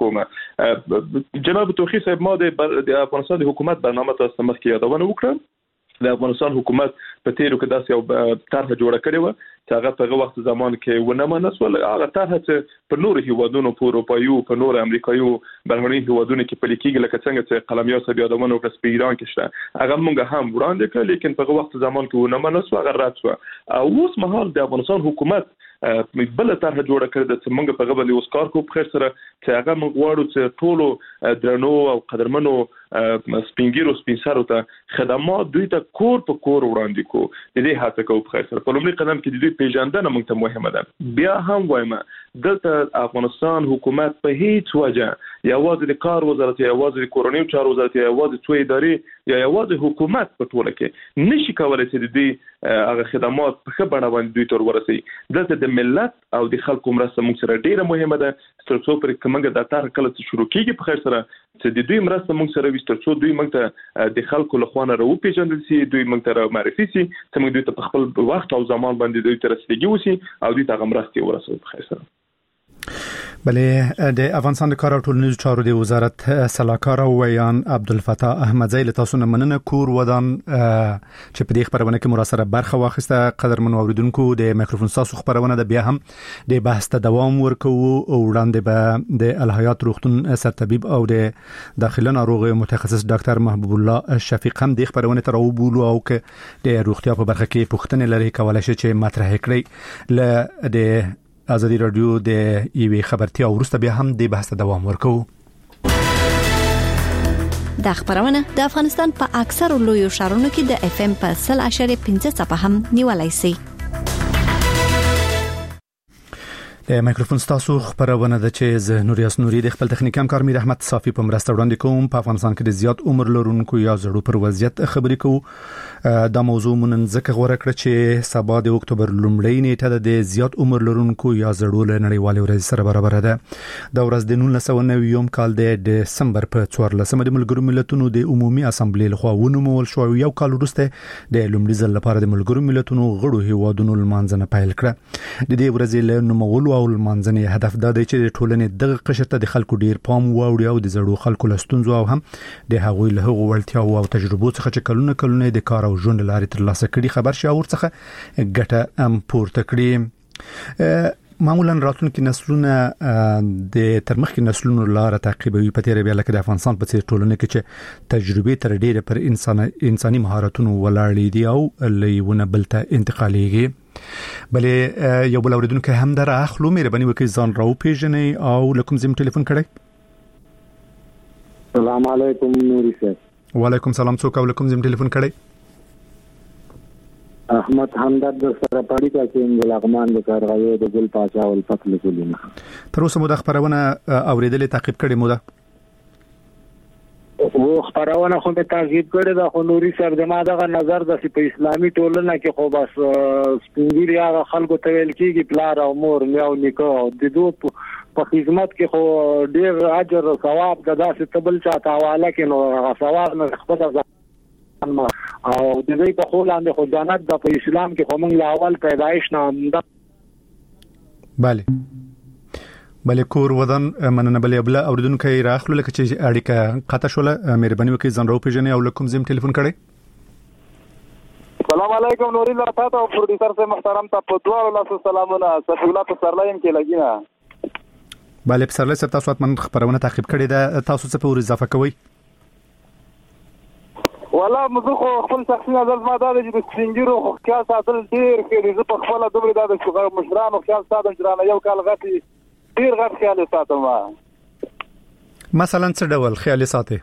کوم جناب توخي صاحب ما د افغانستان حکومت برنامه تاسو مخ کې یادونه وکړه د افغانستان حکومت په تیرو کې داسې یو طرح جوړه کړې و چې هغه په وخت زمان کې ونه منسول هغه طرح چې په نورو هیوادونو په اروپایي په نورو امریکایي بهرني هیوادونو کې په لیکيږي لکه څنګه چې قلمیا صاحب یادونه وکړه په ایران کې شته هغه موږ هم وړاندې کړ لیکن په وخت زمان کې ونه منسول هغه رات شو او اوس مهال د افغانستان حکومت بل طرح جوړه کړې چې موږ په غوړې اوس کار کوو په سره چې هغه موږ غواړو چې ټولو درنو او قدرمنو سپینګیرو سپینسارو ته خدمات دوی ته کور په کور وړاندې کو د دې هڅه کوو په سره په لومړي قدم کې د دوی پیژندنه موږ ته مهمه ده بیا هم وایم دلته افغانستان حکومت په هیڅ وجه یوازې د کار وزارت یا یوازې د کورنیو چارو وزارت یا یوازې څو ادارې یا یوازې حکومت په ټوله کې نشي کولای چې د دې هغه خدمات په ښه بڼه باندې دوی ته ورسي دلته د ملت او د خلکو مرسته موږ سره ډیره مهمه ده ترڅو پر کومه د تار کله چې شروع کیږي په خیر سره چې د دوی مرسته موږ سره وي ترڅو دوی موږ ته د خلکو له خوانه راو پیژندل شي دوی موږ ته معرفي شي چې موږ دوی ته په خپل وخت او زمان باندې دوی ته رسیدګي وشي او دوی ته مرسته ورسوي په خیر سره بله د افغانستان د کار او ټولنیزو چارو د وزارت سلاکار او ویان عبدالفتاح احمدزی له تاسو نه مننه کور ودان چې په دې خبرونه کې مراسله برخه واخیسته قدرمن اوریدونکو د میکروفون تاسو خبرونه د بیا هم د بحث ته دوام ورکو او وړاندې به د الحیات روغتون سرطبيب او د داخله ناروغي متخصص ډاکټر محبوب الله شفیق هم د خبرونه تر او بولو او کې د روغتیا په برخه کې پوښتنه لري کولای شي چې مطرح کړي ل د ازادي رادیو د ایوي خبرتي او وروسته بیا هم د بحث دوام ورکو د خبرونه د افغانستان په اکثر لوی شهرونو کې د اف ام په صفر اشاریه پنځه صفه هم نیولای شي د میکروفون تاسو خبرونه د چې ز نوریاس نوري د خپل تخنیک همکار میر احمد صافي په مرسته وړاندې کوم په افغانستان کې د زیات عمر لرونکو یا زړو پر وضعیت خبرې کوو دا موضوع مونږ ځکه غوړه کړ چې سبا د اکتوبر لومړۍ نیټه د زیات عمر لرونکو یا زړو له نړیوال ورځ سره برابر ده د ورځ د نولس سوه نوي کال د دسمبر په څوارلسمه د ملګرو ملتونو د عمومي اسامبلې لخوا ونومول شو یو کال وروسته د لومړي ځل لپاره د ملګرو ملتونو غړو هیوادونو لمانځنه پیل کړه د دې ورځې له نومولو او لمانځنې هدف دا دی چې د ټولنې دغه قشر ته د خلکو ډیر پام واوړي او د زړو خلکو لستونزو او هم د هغوی له هغو وړتیاو او تجربو څخه چې کلونه کلونه د کار او ژوند لارې ترلاسه کړي خبر شي او ورڅخه ګټه ام پورته کړي معمولا راتلونکي نسلونه د ترمخکې نسلونو لار تعقیبوي په تیر بیا لکه د افغانستان په څیر ټولنه کې چې تجربه تر ډیره پر انسان انساني مهارتونو ولاړې دي او لیونه بلته انتقالېږي بلې یو بل اوریدونکو هم در اخلو مهرباني وکړئ ځان راو پیژنئ او لکم زم ټلیفون کړئ السلام علیکم نوري صاحب وعلیکم سلام څوک او لکم زم ټلیفون کړئ احمد همدرد در سره پاړی کا چې لغمان د کارغوي د ګل پاچا او الفضل ګلونه تر اوسه مو د خبرونه اوریدلې تعقیب کړې مو ده و خبرونه خو به تعقیب کړی دا خو نوري سر د ما دغه نظر د په اسلامي ټولنه کې خو بس سپینګری هغه خلکو ته ویل کېږي پلار او مور میاو نیکو د دوه په خدمت کې خو ډیر اجر او ثواب د داسې تبل چاته حواله کې نو هغه ثواب نه خپل او د دې په خو لاندې خو جنت د په اسلام کې خو موږ اول پیدایش نه هم bale بله کور ودان مننه بله بل اوریدونکو راخلو لکه چې اړیکه قطع شوله مهرباني وکړئ ځان راو پیژنې او لکم زم ټلیفون کړئ سلام علیکم نوري الله تاسو او پروډوسر سے محترم ته په دوه الله سلامونه صفی الله په سرلایم کې لګینا bale په سرلای سره تاسو اتمن خبرونه تعقیب کړئ دا تاسو څه په ور اضافه کوئ والله مزه خو خپل شخصي نظر ما دا چې د سپینګیرو خو خیال ساتل ډیر کې زه په خپل دومره دا د شغل مشرانو خیال ساتم چې یو کال غتی ډیر غټ خیال ساتم مثلا څه ډول خیال ساتي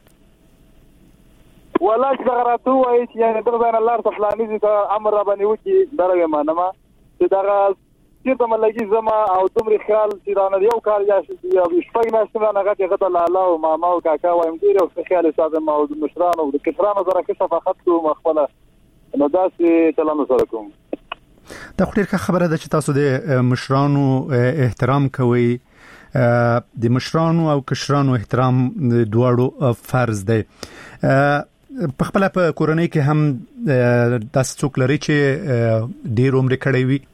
والله چې غراته وایي چې یعنی د بین الله تعالی دې امر را باندې وکي درغه مانما چې دا چې ته ملګری زما او دومره خیال چې دا یو کال یا شپږ میاشتې نه غټه غته الله او ماما او کاکا وایم ډیر خیال ساتم او د مشرانو د کشرانو سره کې صفقت کوم خپل نو دا چې چلام سره کوم دا خو ډیره خبره ده چې تاسو د مشرانو احترام کوئ د مشرانو او کشرانو احترام دواړو فرض دی په خپل په کورنۍ کې هم د څوک لري چې ډیر عمر کړی وي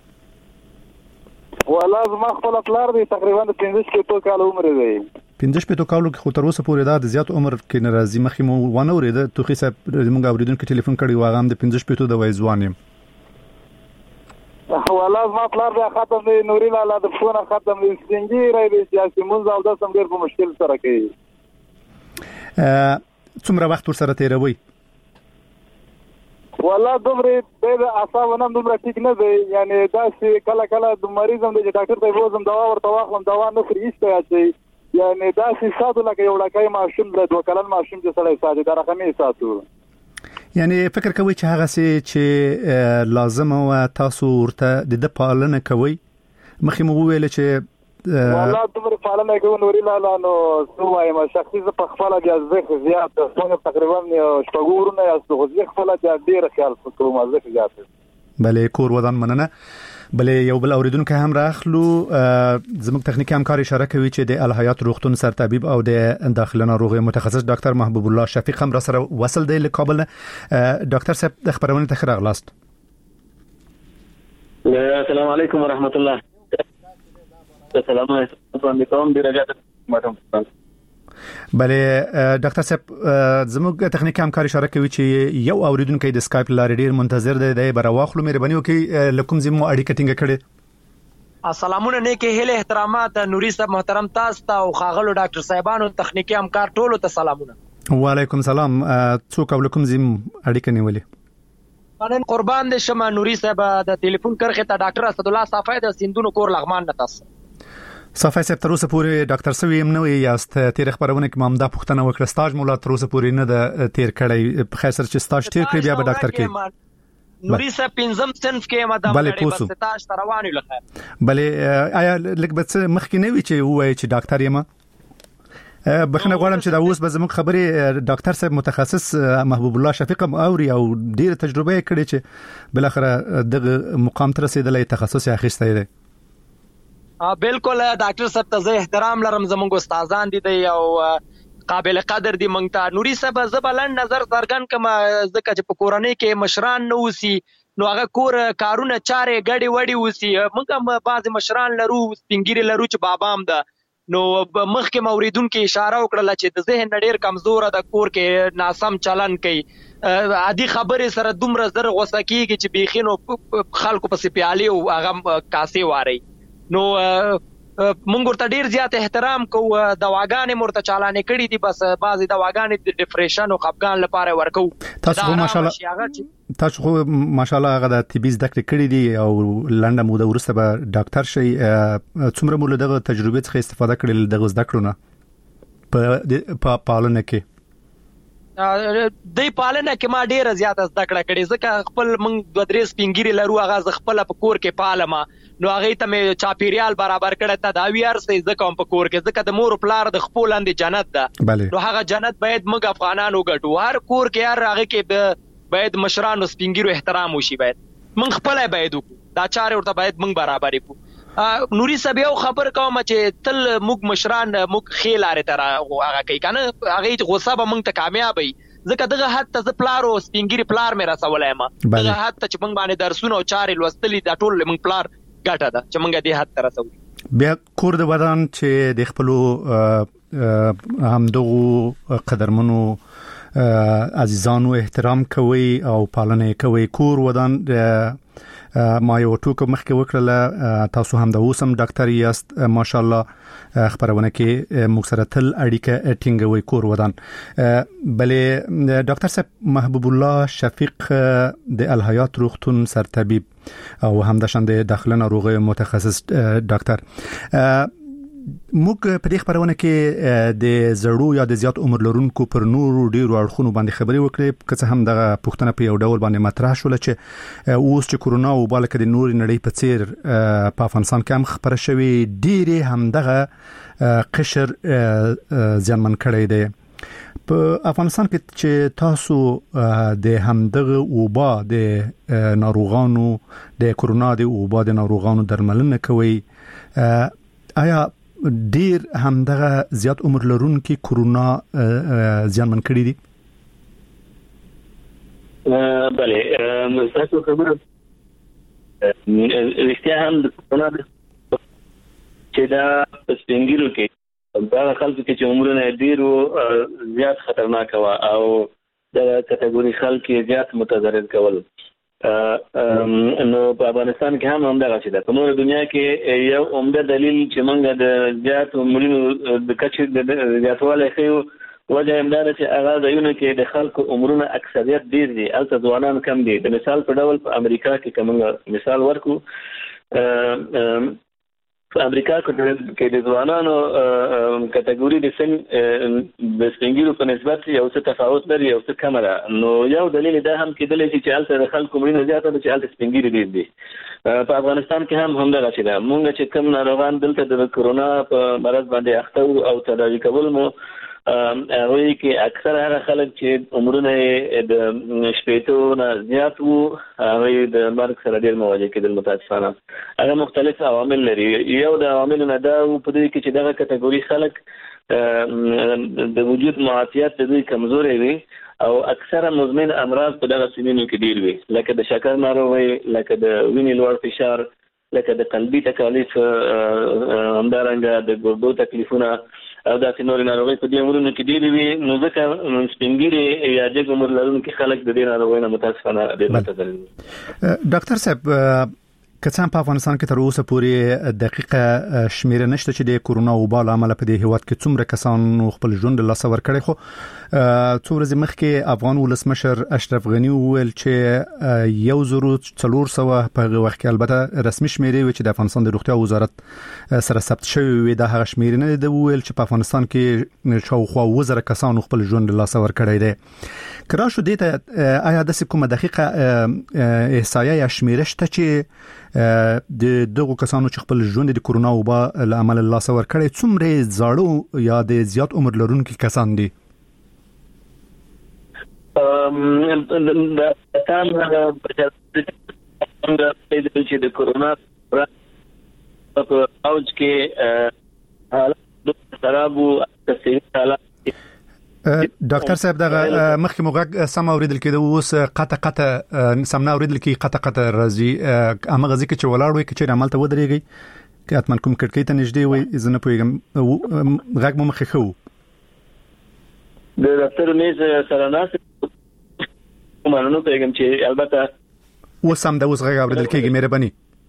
والله زما خپل پلار دی تقریبا د پنځه شپږ کال عمر دی پنځه شپږ کالو کې خو تر اوسه پورې دا د زیات عمر کې ناراضي مخې مو ونه ورېده توخي صاحب موږ اوریدونکو ټلیفون کړی واغه هم د پنځه شپږ د وای ځوان یم والله ما پلار دا ختم دی نوري لاله د فون ختم دی څنګه راځي چې موږ او د سم ډیر په مشکل سره کوي ا څومره وخت ور سره تیروي والله دومره د اعصاب نن دومره ټیک نه دی یعنی دا چې کله کله د مریض هم د ډاکټر ته وزم دوا ورته واخلم دوا نه خريسته اچي یعنی دا چې ساتو لکه یو لکه ماشوم د دوه کلن ماشوم چې سره ساتي دا رقمي ساتو یعنی فکر کوي چې هغه سي چې لازم او تاسو ورته د پالنه کوي مخې مو ویل چې والله دومره پالنه کوي نوري لاله نو سو وایم شخصي په خپل اجازه زیات څنګه تقریبا شپږورونه یا څو خپل ډیر خیال کوم ځکه زیات بله کور ودان مننه بله یو بل اوریدونکو هم راخلو زموږ تخنیکی همکار اشاره کوي چې د الحیات روغتون سرطبیب او د داخله ناروغي متخصص ډاکټر محبوب الله شفیق هم را سره وصل دی له کابل ډاکټر صاحب د خبرونه ته راغلاست السلام علیکم ورحمت الله السلام علیکم درجات مدام بله ډاکټر صاحب زموږ تخنیکی همکار اشاره کوي چې یو اوریدونکو د اسکایپ لارې ډیر منتظر دی د برواخلو مهرباني وکړئ لکم زمو اړیکه ټینګه کړئ السلامونه نیکه هله احترامات نوري صاحب محترم تاسو ته او خاغلو ډاکټر صاحبانو تخنیکی همکار ټولو ته سلامونه وعلیکم سلام څوک لکم زم اړیکه نیولې نن قربان دې شمه نوري صاحب د ټلیفون کرخه ته ډاکټر اسد الله صافی د سیندونو کور لغمان نه تاسو صافی صاحب تر اوسه پورې ډاکټر سوي هم نو یاست تیر خبرونه کې مامدا پښتنه وکړه سټاج مولا تر اوسه پورې نه د تیر کړی په خاصر چې سټاج تیر کړی بیا به ډاکټر کې نوري صاحب پنځم صنف کې مدام لري بس سټاج رواني لخه بله آیا لکه بس مخکې نه وی چې وای چې ډاکټر یم بخنه غواړم چې دا اوس به زموږ خبرې ډاکټر صاحب متخصص محبوب الله شفیق اوري او ډیره تجربه کړې چې بل اخره د مقام تر رسیدلې تخصص اخیسته دی بالکل ډاکټر صاحب ته زه احترام لرم زموږ استادان دي دی او قابل قدر دي مونږ ته نوري صاحب زبلن نظر څرګند کما ځکه چې په کورنۍ کې مشران نو وسی نو هغه کور کارونه چارې غړي وړي وسی موږ هم بعض مشران لرو سپینګری لرو چې بابام ده نو مخکې موریدونکو اشاره وکړه چې د ذهن ډېر کمزور ده کور کې ناسم چلن کوي عادي خبره سره دومره زر غوسه کیږي چې بيخینو خلکو په سپیالي او هغه کاسي واري نو مونږ ورته ډیر زیات احترام کوو دواګانې مرته چالانې کړې دي بس بعضي دواګانې د ډیپریشن او خپګان لپاره ورکو تاسو خو ماشاءالله تاسو خو ماشاءالله هغه د طبي زده کړې کړې دي او لنډه موده وروسته به ډاکټر شي څومره مو له دغه تجربې څخه استفاده کړل دغه زده کړو نه په پالنه کې د پالنه کې ما ډیره زیاته زده کړه کړې ځکه خپل موږ دوه درې سپینګیري لرو هغه خپل په کور کې پالم نو هغه ته مې چاپیریال برابر کړه تداوی ارسه ځکه هم په کور کې ځکه د مور پلار د خپل لاندې جنت ده نو هغه جنت باید موږ افغانانو ګټو هر کور کې هر هغه کې باید مشرانو سپینګیرو احترام وشي باید موږ خپل باید دا چارې ورته باید موږ برابر کړو نوري صاحب یو خبر کوم چې تل موږ مشران موږ خېلاره تر هغه کوي کنه هغه غوسه به موږ ته کامیابی ځکه دغه حد ته پلار او سپینګری پلار مې راسولای ما دغه حد ته چې موږ باندې درسونه او چارې لوستلې دا ټول موږ پلار ګټه ده چې موږ دې حد ته راسو بیا کور د ودان چې د خپل همدغه قدرمنو عزیزانو احترام کوي او پالنه کوي کور ودان ما یو ټوکو مخکې وکړله تاسو هم د اوسم ډاکټر یاست ماشاءالله خبرونه کې موږ سره تل اړیکه ټینګوي کور ودان بلې ډاکټر صاحب محبوب الله شفیق د الحیات روغتون سرطبیب او هم د شند داخله ناروغي متخصص ډاکټر موږ په دې خبرونه کې د زړو یا د زیات عمر لرونکو پر نورو ډیرو اړخونو باندې خبرې وکړې که څه هم دغه پوښتنه په یو ډول باندې مطرح شول چې اوس چې کورونا او بالکه د نور نړۍ په څیر په افغانستان کې هم خبره شوې ډیره هم دغه قشر ځانمن کړی دی په افغانستان کې چې تاسو د همدغه وبا د ناروغانو د کورونا د وبا د ناروغانو درملنه کوي آیا ډیر همدغه زیات عمر لرونکي کورونا ځانمن کړي دي بله تاسو خبره رښتیا هم د کورونا چې دا سپینګیرو کې دا خلکو کې چې عمرونه ډیرو زیات خطرناک و او د کټګوري خلک زیات متضرر کول نو په افغانستان کې هم همدغه شي ده په نور دنیا کې یو عمده دلیل چې موږ د زیات عمرونو د کچې د زیاتوالی خو وجه هم دا چې هغه ځایونه کې د خلکو عمرونه اکثریت ډیر دي البته ځوانان کم دي د مثال په ډول په امریکا کې کوم مثال ورکو په امریکا کې د ځوانانو کټګوري د سن د سپینګیرو په نسبت یو څه تفاوت لري یو څه کم ده نو یو دلیل دا هم کېدلی شي چې هلته د خلکو عمرونه زیاته ده چې هلته سپینګیري ډېر دي په افغانستان کې هم همدغه شی ده موږ چې کوم ناروغان دلته د کورونا په مرض باندې اخته او تداوي کول مو هغوی کې اکثر هغه خلک چې عمرونه د شپېتو نه زیات وو هغوی د مرګ سره ډېر مواجه کېدل متاسفانه هغه مختلف عوامل لري یو د عواملو نه دا و په دې کې چې دغه کټګوري خلک د وجود معافیت د دوی کمزوري وي او اکثره مزمن امراض په دغه سنینو کې ډېر وي لکه د شکر ناروغي لکه د وینې لوړ فشار لکه د قلبي تکالیف همدارنګه د ګردو تکلیفونه او دا چې نور ناروغي په دې عمرونو کې ډېرې وي نو ځکه سپینګیري یا جګ عمر لرونکي خلک د دې ناروغۍ نه متاسفانه ډېر متضرر دي ډاکټر صاحب که څه په افغانستان کې تر اوسه پورې دقیقه شمیره نشته چې د کورونا وبا له امله په دې هیواد کې څومره کسان خپل ژوند له لاسه ورکړي خو څو ورځې مخکې افغان ولسمشر اشرف غنی وویل چې یو زرو څلور سوه په هغه وخت کې البته رسمي شمیرې وي چې د افغانستان د روغتیا وزارت سره ثبت شوی وي د هغه شمیرې نه دی وویل چې په افغانستان کې شاوخوا اووه زره کسان خپل ژوند له لاسه ورکړی دی که راشو دې ته آیا داسې کومه دقیقه احصایه یا شمیره شته چې د دغو کسانو چې خپل ژوند د کورونا وبا له امله له لاسه ورکړی څومره زاړه یا د زیات عمر لرونکي کسان دي د تام هغه چې د کورونا په اوج کې حالات خرابو تفصیلي حالات ډاکټر صاحب دغه مخکې موږ سم اوریدل کېده اوس قطه قطه سمنا اوریدل کې قطه قطه راځي اما غزي کې چې ولاړ وي چې عمل ته ودرېږي کې اتمن کوم کړکۍ ته نږدې وي زنه پوهیږم غږ مو مخې خو د ډاکټر میز سره ناس کومانو پیغام چې البته وسم د اوس غږ اوریدل کېږي مهرباني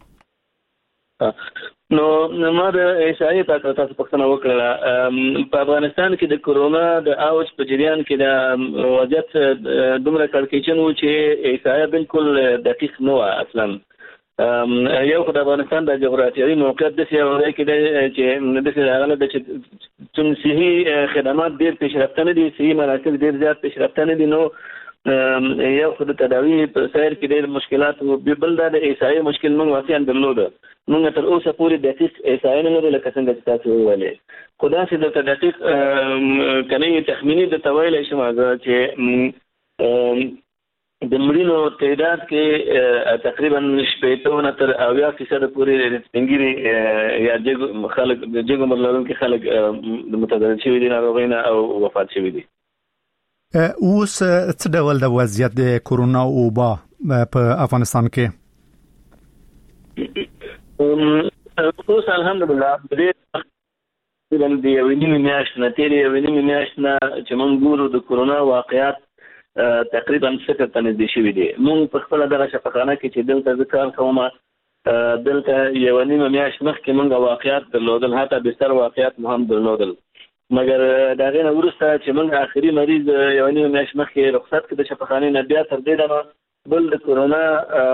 نو ما د ایسای تاسو تاسو پښتنه وکړه په افغانستان کې د کورونا د اوج په جریان کې د وضعیت دومره کړکېچن و چې ایسای بالکل دقیق نه و اصلا یو خدای افغانستان د جغرافیایي موقعیت د سیاوي کې چې د سیاغله د چې صحي خدمات ډېر پیشرفته نه دي، صحي مراکز ډېر زیات پیشرفته نه دي، نو یو خدای تداوی په سیر کې ډېر مشکلات او بل د ایسای مشکل موږ واسیان درلود. موږ تر اوسه پورې د دقیق ایسای نه لري لکه څنګه چې تاسو ویلې. خدای چې د دقیق کني تخمینی د تویل شي ماګه چې د مړینو تعداد کې تقریبا شپږ تر اویا فیصد پورې څنګه یا د خلک د جګو مرلون کې خلک د متضرر شوي دي، ناروغین او وفات شوي دي. اوس څه ډول د وضعیت د کورونا وبا په افغانستان کې؟ اوس الحمدلله د دې د وینې میاشت نه تیرې وینې میاشت نه چې موږ ګورو د کورونا واقعیات تقریبا صفر ته نږدې شوي دي. موږ په خپله دغه شفاخانه کې چې دلته زه کار کوم دلته یوه نیمه میاشت مخکې موږ واقعیات درلودل، حتی بستر واقعیات مو هم درلودل، مګر د هغې نه وروسته چې موږ آخري مریض یوه نیمه میاشت مخکې رخصت کړ د شفاخانې نه، بیا تر دې دمه بل د کورونا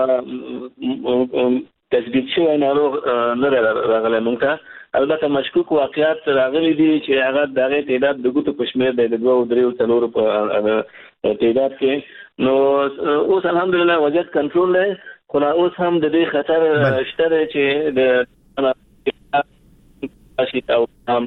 تثبیت شوی ناروغ نه دی راغلی موږ ته. البته مشکوک واقعیات راغلي دي چې هغه د هغې تعداد د ګوتو په شمېر دی، د دوه دریو څلورو په تعداد کې. نو اوس الحمدلله وضعیت کنټرول دی، خو لا اوس هم د دې خطر شته دی چې د او هم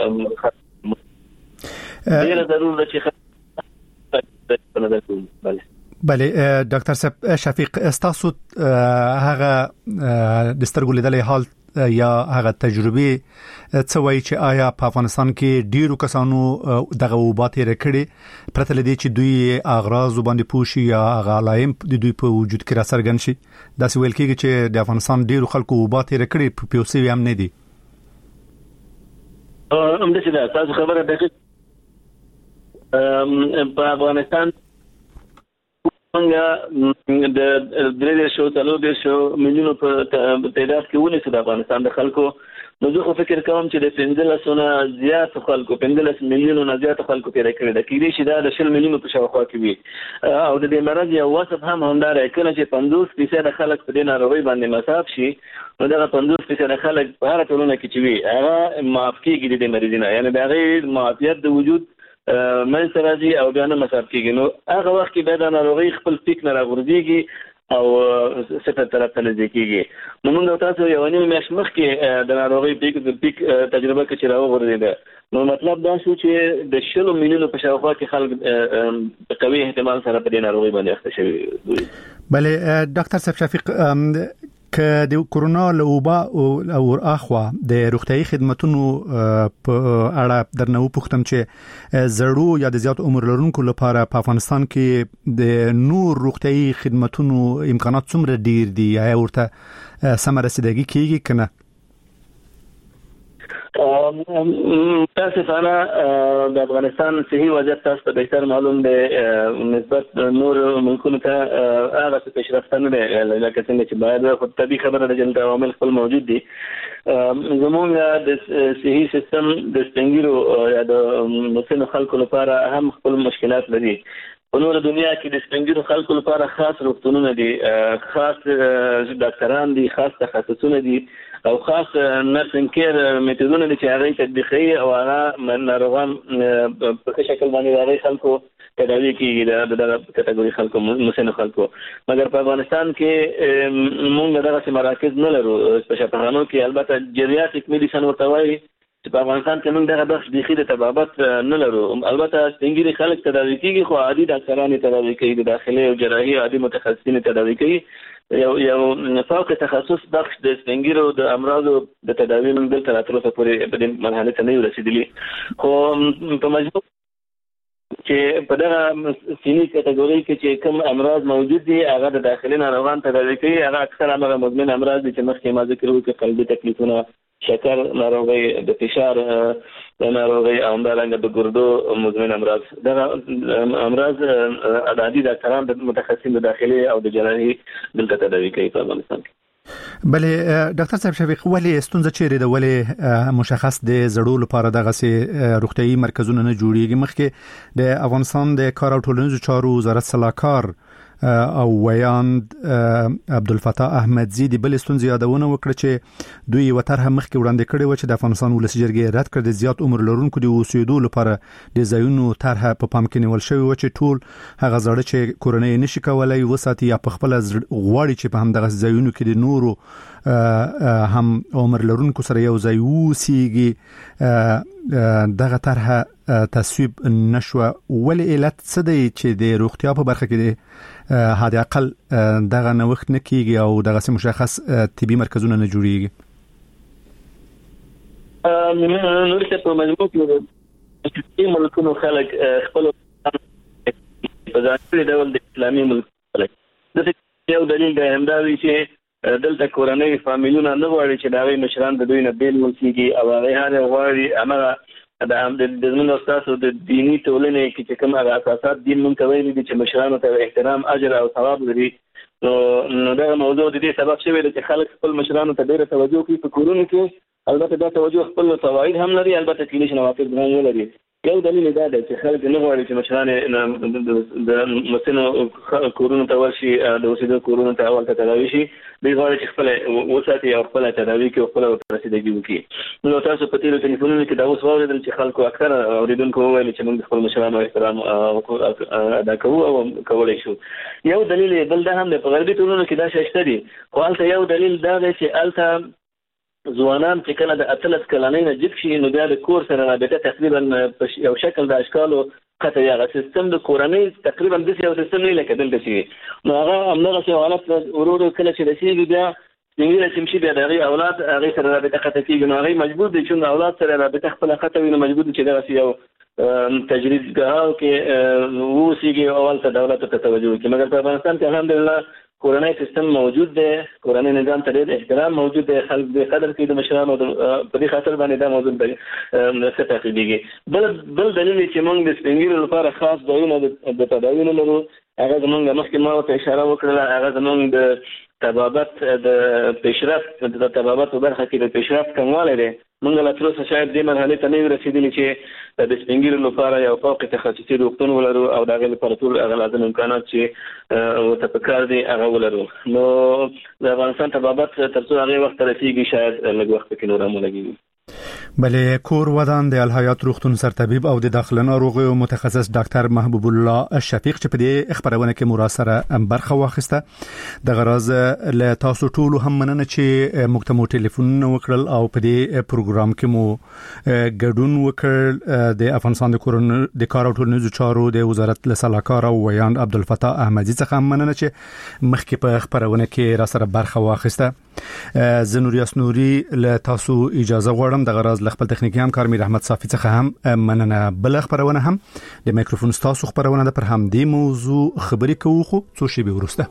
ډېره ضرور ده چې بله بله ډاکټر صاحب شفیق، استاسو هغه د سترګو لیدلې حال یا هغه تجربه څه وایي چې آیا په افغانستان کې ډیرو کسانو دغه وبا تېره کړې پرته له دې چې دوی اغراض باندې پوه شي یا هغه علایم د دوی په وجود کې راڅرګند شي؟ داسې ویل کېږي چې د افغانستان ډیرو خلکو وبا تېره کړې په پیو سوي هم نه دي. همداسې ده، تاسو خبره دقیق. په افغانستان څنګه د درې دېرشو څلور دېرشو میلیونو په تعداد کې ونیسو د افغانستان د خلکو، نو زه خو فکر کوم چې د پنځلسو نه زیاتو خلکو پنځلس میلیونو نه زیاتو خلکو تېره کړې ده. کېدای شي دا د شل میلیونو په شاوخوا کې وي. او د دې مرض یو وصف هم همدا دی، کله چې پنځوس فیصده خلک په دې ناروغۍ باندې مصاب شي، نو دغه پنځوس فیصده خلک په هره ټولنه کې چې وي هغه معاف کېږي د دې مریض نه، یعنې د هغې معافیت د وجود منځته راځي او بیا نه مصاب کېږي. نو هغه وخت کې بیا د ناروغۍ خپل پیک نه راغورځېږي او صفر طرف ته نږدې کېږي. نو موږ تاسو یوه نیمه میاشت مخکې د ناروغۍ پیک پیک تجربه کړې چې راوغورځېده، نو مطلب دا شو چې د شلو میلیونو په شاوخوا کې خلک په قوي احتمال سره په دې ناروغۍ باندې اخته شوي. بله ډاکټر صاحب شفیق، که د کورونا له وبا او اخوا د روغتیايي خدماتونو په اړه درنه وپوښتم چې زړو یا د زیات عمر لرونکو لپاره په افغانستان کې د نور روغتیايي خدماتونو امکانات څومره ډیر دي، یا ورته سم رسیدګي کیږي کنه؟ متاسفانه د افغانستان صحي وضعیت تاسو ته بهتر معلوم دی نسبت نور ملکونو ته هغه څه پیشرفته نه دی لکه څنګه چې باید. خو طبیعي خبره ده چې عوامل خپل موجود دي. زموږ د صحي سیستم د سپینګیرو یا د مسنو خلکو لپاره هم خپل مشکلات لري. په نور دنیا کې د سپینګیرو خلکو لپاره خاص روغتونونه دي، خاص ډاکټران دي، خاص تخصصونه دي او خاص نرسنګ کیر میتودونه دي چې هغه تطبیقي او هغه ناروغان په ښه شکل باندې هغه خلکو تداوی کیږي د کټګوري خلکو مسنو خلکو. مګر په افغانستان کې موږ دغه مراکز نه لرو په شفاخانو کې. البته جریاتریک میډیسن ورته وایي چې په افغانستان کې موږ دغه بخش بیخي د طبابت نه لرو. البته سپینګیري خلک تداوی کیږي خو عادي ډاکټران تداوی کوي، د داخلي او جراحي عادي متخصصین تداوی کوي. یو یو فوق تخصص بخش د سپینګیرو د امراضو د تداوی موږ دلته راتلو ته پورې په دې مرحله ته نه یو رسېدلي. خو په مجموع چې په دغه سینی کټګوري کې چې کوم امراض موجود دي هغه د داخلي ناروغان تداوی کوي. هغه اکثر هغه مزمن امراض دي چې مخکې ما ذکر وکړ، قلبي تکلیفونه، شکر ناروغي، د فشار ناروغي او همدارنګه د ګردو مزمن امراض. دغه امراض عادي ډاکټران د متخصصین د داخلي او د جراحي دلته تداوی کوي په افغانستان کې. بله ډاکټر صاحب شفیق، ولې ستونزه چیرې ده؟ ولې مشخص د زړو لپاره دغه سي روغتيایي مرکزونه نه جوړیږي؟ مخکې د افغانستان د کار او ټولنیزو چارو وزارت سلاکار او ویاند عبدالفتاح احمدزی د بل ستونزې یادونه وکړه چې دوی یو طرح مخکې وړاندې کړې و چې د افغانستان ولسي جرګې رد کړ د زیات عمر لرونکو د اوسېدو لپاره د ځایونو طرح په پام کې نیول شوی و چې ټول هغه زړه چې کورنۍ نشي کولای وساتي یا په خپل غواړي چې په همدغه ځایونو کې د نورو هم عمر لرونکو سره یو ځای وسیږي دغه طرح تصویب نشو ول علت څه دی چې د روغتیا په برخه کې د حد اقل دغه نوښت نه کیږي او دغه مشخص طبي مرکزونه نه جوړیږي. نو څه په مجموع کې چې ملکونو خلک خپل په ځانګړي ډول د اسلامي ملک خلک د یو دلیل د همداوی چې دلته کورنۍ فامیلونه نه غواړي چې دا غي مشران د دوی نه بیل ولسیږي او هغه هغه غواړي هغه د هم د زمونږ استادو د دینی ټولنې کې چې کوم هغه اساسات دین مونږ کوي چې مشرانو ته احترام اجر او ثواب لري. نو دا موضوع د دې سبب شوی چې خلک خپل مشرانو ته ډېر توجه کوي په کورونو کې البته دا توجه خپل فواید هم لري البته کلیش نوافذ نه لري. یو دلیل دا دی چې خلک نه غواړي چې مشران د مسنو کورونو ته ورشي د اوسېدو کورونو ته اول ته تداوي شي دوی غواړي چې خپل وساتي او خپل تداوي کې خپل رسیدګي وکړي. نو تاسو په تیرو ټلیفونونو کې دا اوس واورېدل چې خلکو اکثر اوریدونکو وویل چې موږ خپل مشرانو احترام ادا کوو او کولای شو. یو دلیل بل دا هم دی په غربي ټولنو کې دا شته دي خو هلته یو دلیل دا دی چې هلته ځوانان چې کله د اتلس کلنۍ نه جګ شي نو بیا د کور سره رابطه تقریبا په یو شکل د اشکالو قطع یا سیستم د کورنۍ تقریبا د یو سیستم نه لکه دلته شي نو هغه همدغه حالت ورور کله چې رسیږي بیا څنګه چې مشي بیا د اولاد هغه سره رابطه قطع کیږي نو هغه مجبور دي چې اولاد سره رابطه خپل قطع وي نو مجبور دي چې دا یو تجریدګاه کې ووسیږي اول ته دولت ته توجه وکړي. مګر په افغانستان کې الحمدلله کورنۍ سیستم موجود دی کورنۍ نظام ته ډېر احترام موجود دی خلک د قدر کوي د مشرانو په دې خاطر باندې دا موجود دی څه تعقیبېږي. بل بل دلیل چې موږ د سپینګیرو لپاره خاص ځایونه د تداوی نه لرو هغه زموږ مخکې ما ته اشاره وکړله هغه زموږ د طبابت د پیشرفت د طبابت په برخه کې د پیشرفت کموالی دی. موږ لا تر اوسه شاید دې مرحلې ته نه یو رسېدلي چې د سپینګیرو لپاره یو فوق تخصصي روغتون ولرو او د هغې لپاره ټول هغه لازم امکانات چې ورته پکار دي هغه ولرو. نو د افغانستان طبابت تر څو هغې وخت ته رسېږي شاید لږ وخت پکې نور هم ولګېږي. بله کور ودان د الحیات روغتون سرطبیب او د داخله ناروغیو متخصص ډاکټر محبوب الله شفیق چې په دې خبرونه کې مراسله برخه واخیسته. د غرض له تاسو ټول هم مننه چې موږ ته ټلیفون وکړل او په دې پروګرام کې مو ګډون وکړ. د افغانستان د کورن د کار او ټولنیزو چارو د وزارت له سلاکار او ویاند عبدالفتاح احمدزی څخه هم مننه چې مخکې په خبرونه کې را سره برخه واخیسته. زه نوریاس نوري له تاسو اجازه غواړم د غرض ل خپل تخنیکی همکار میر احمد صافی څخه هم مننه. بل خبرونه هم د میکروفون تاسو خبرونه د پر هم دی موضوع خبري کوو خو څو شی به ورسته.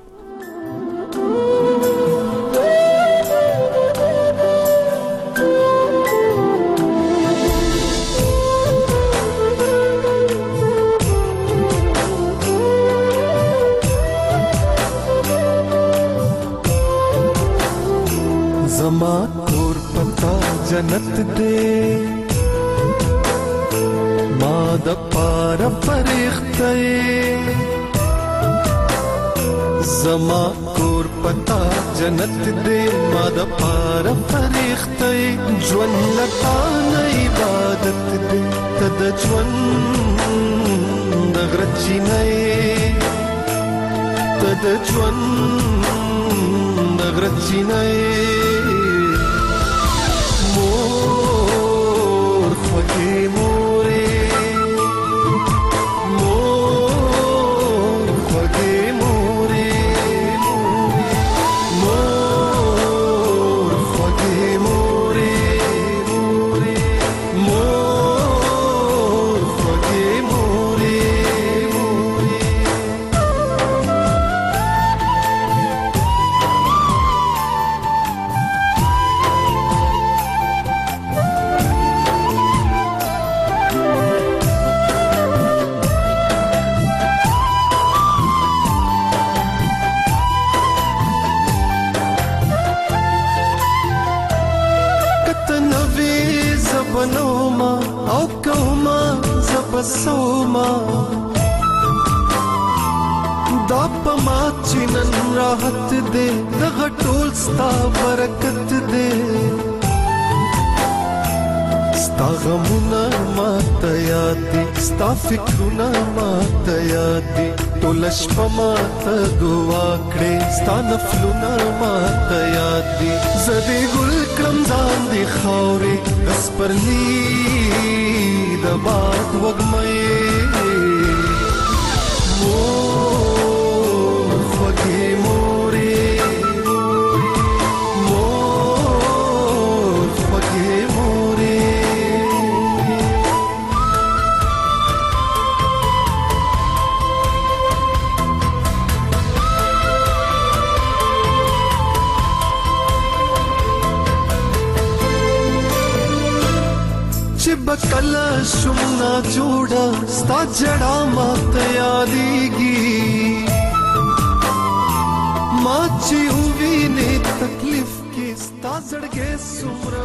زما کور پتا جنت دے ما د پار فرښتې زما کور پتا جنت دے ما د پار فرښتې ژوند لتا نه عبادت دے تد ژوند د غرچی نه تد ژوند د غرچی نه Soma, da پما چنن راحت دے دغه ټول ستا برکت دے ستا غمونه ماته یاد دي ستا فکرونه ماته یاد دي ټول شپه ماته دعا کړې ستا نفلونه ماته یاد دي زه دې ګل کړم ځان دې خاورې د سپرلي د باد وږمې مور خوږې مورې مور خوږې مورې بکلا شمنا جوڑا ستا جڑا مات یادیگی ماچی ہوئی نے تکلیف کی ستا زڑگے سمرا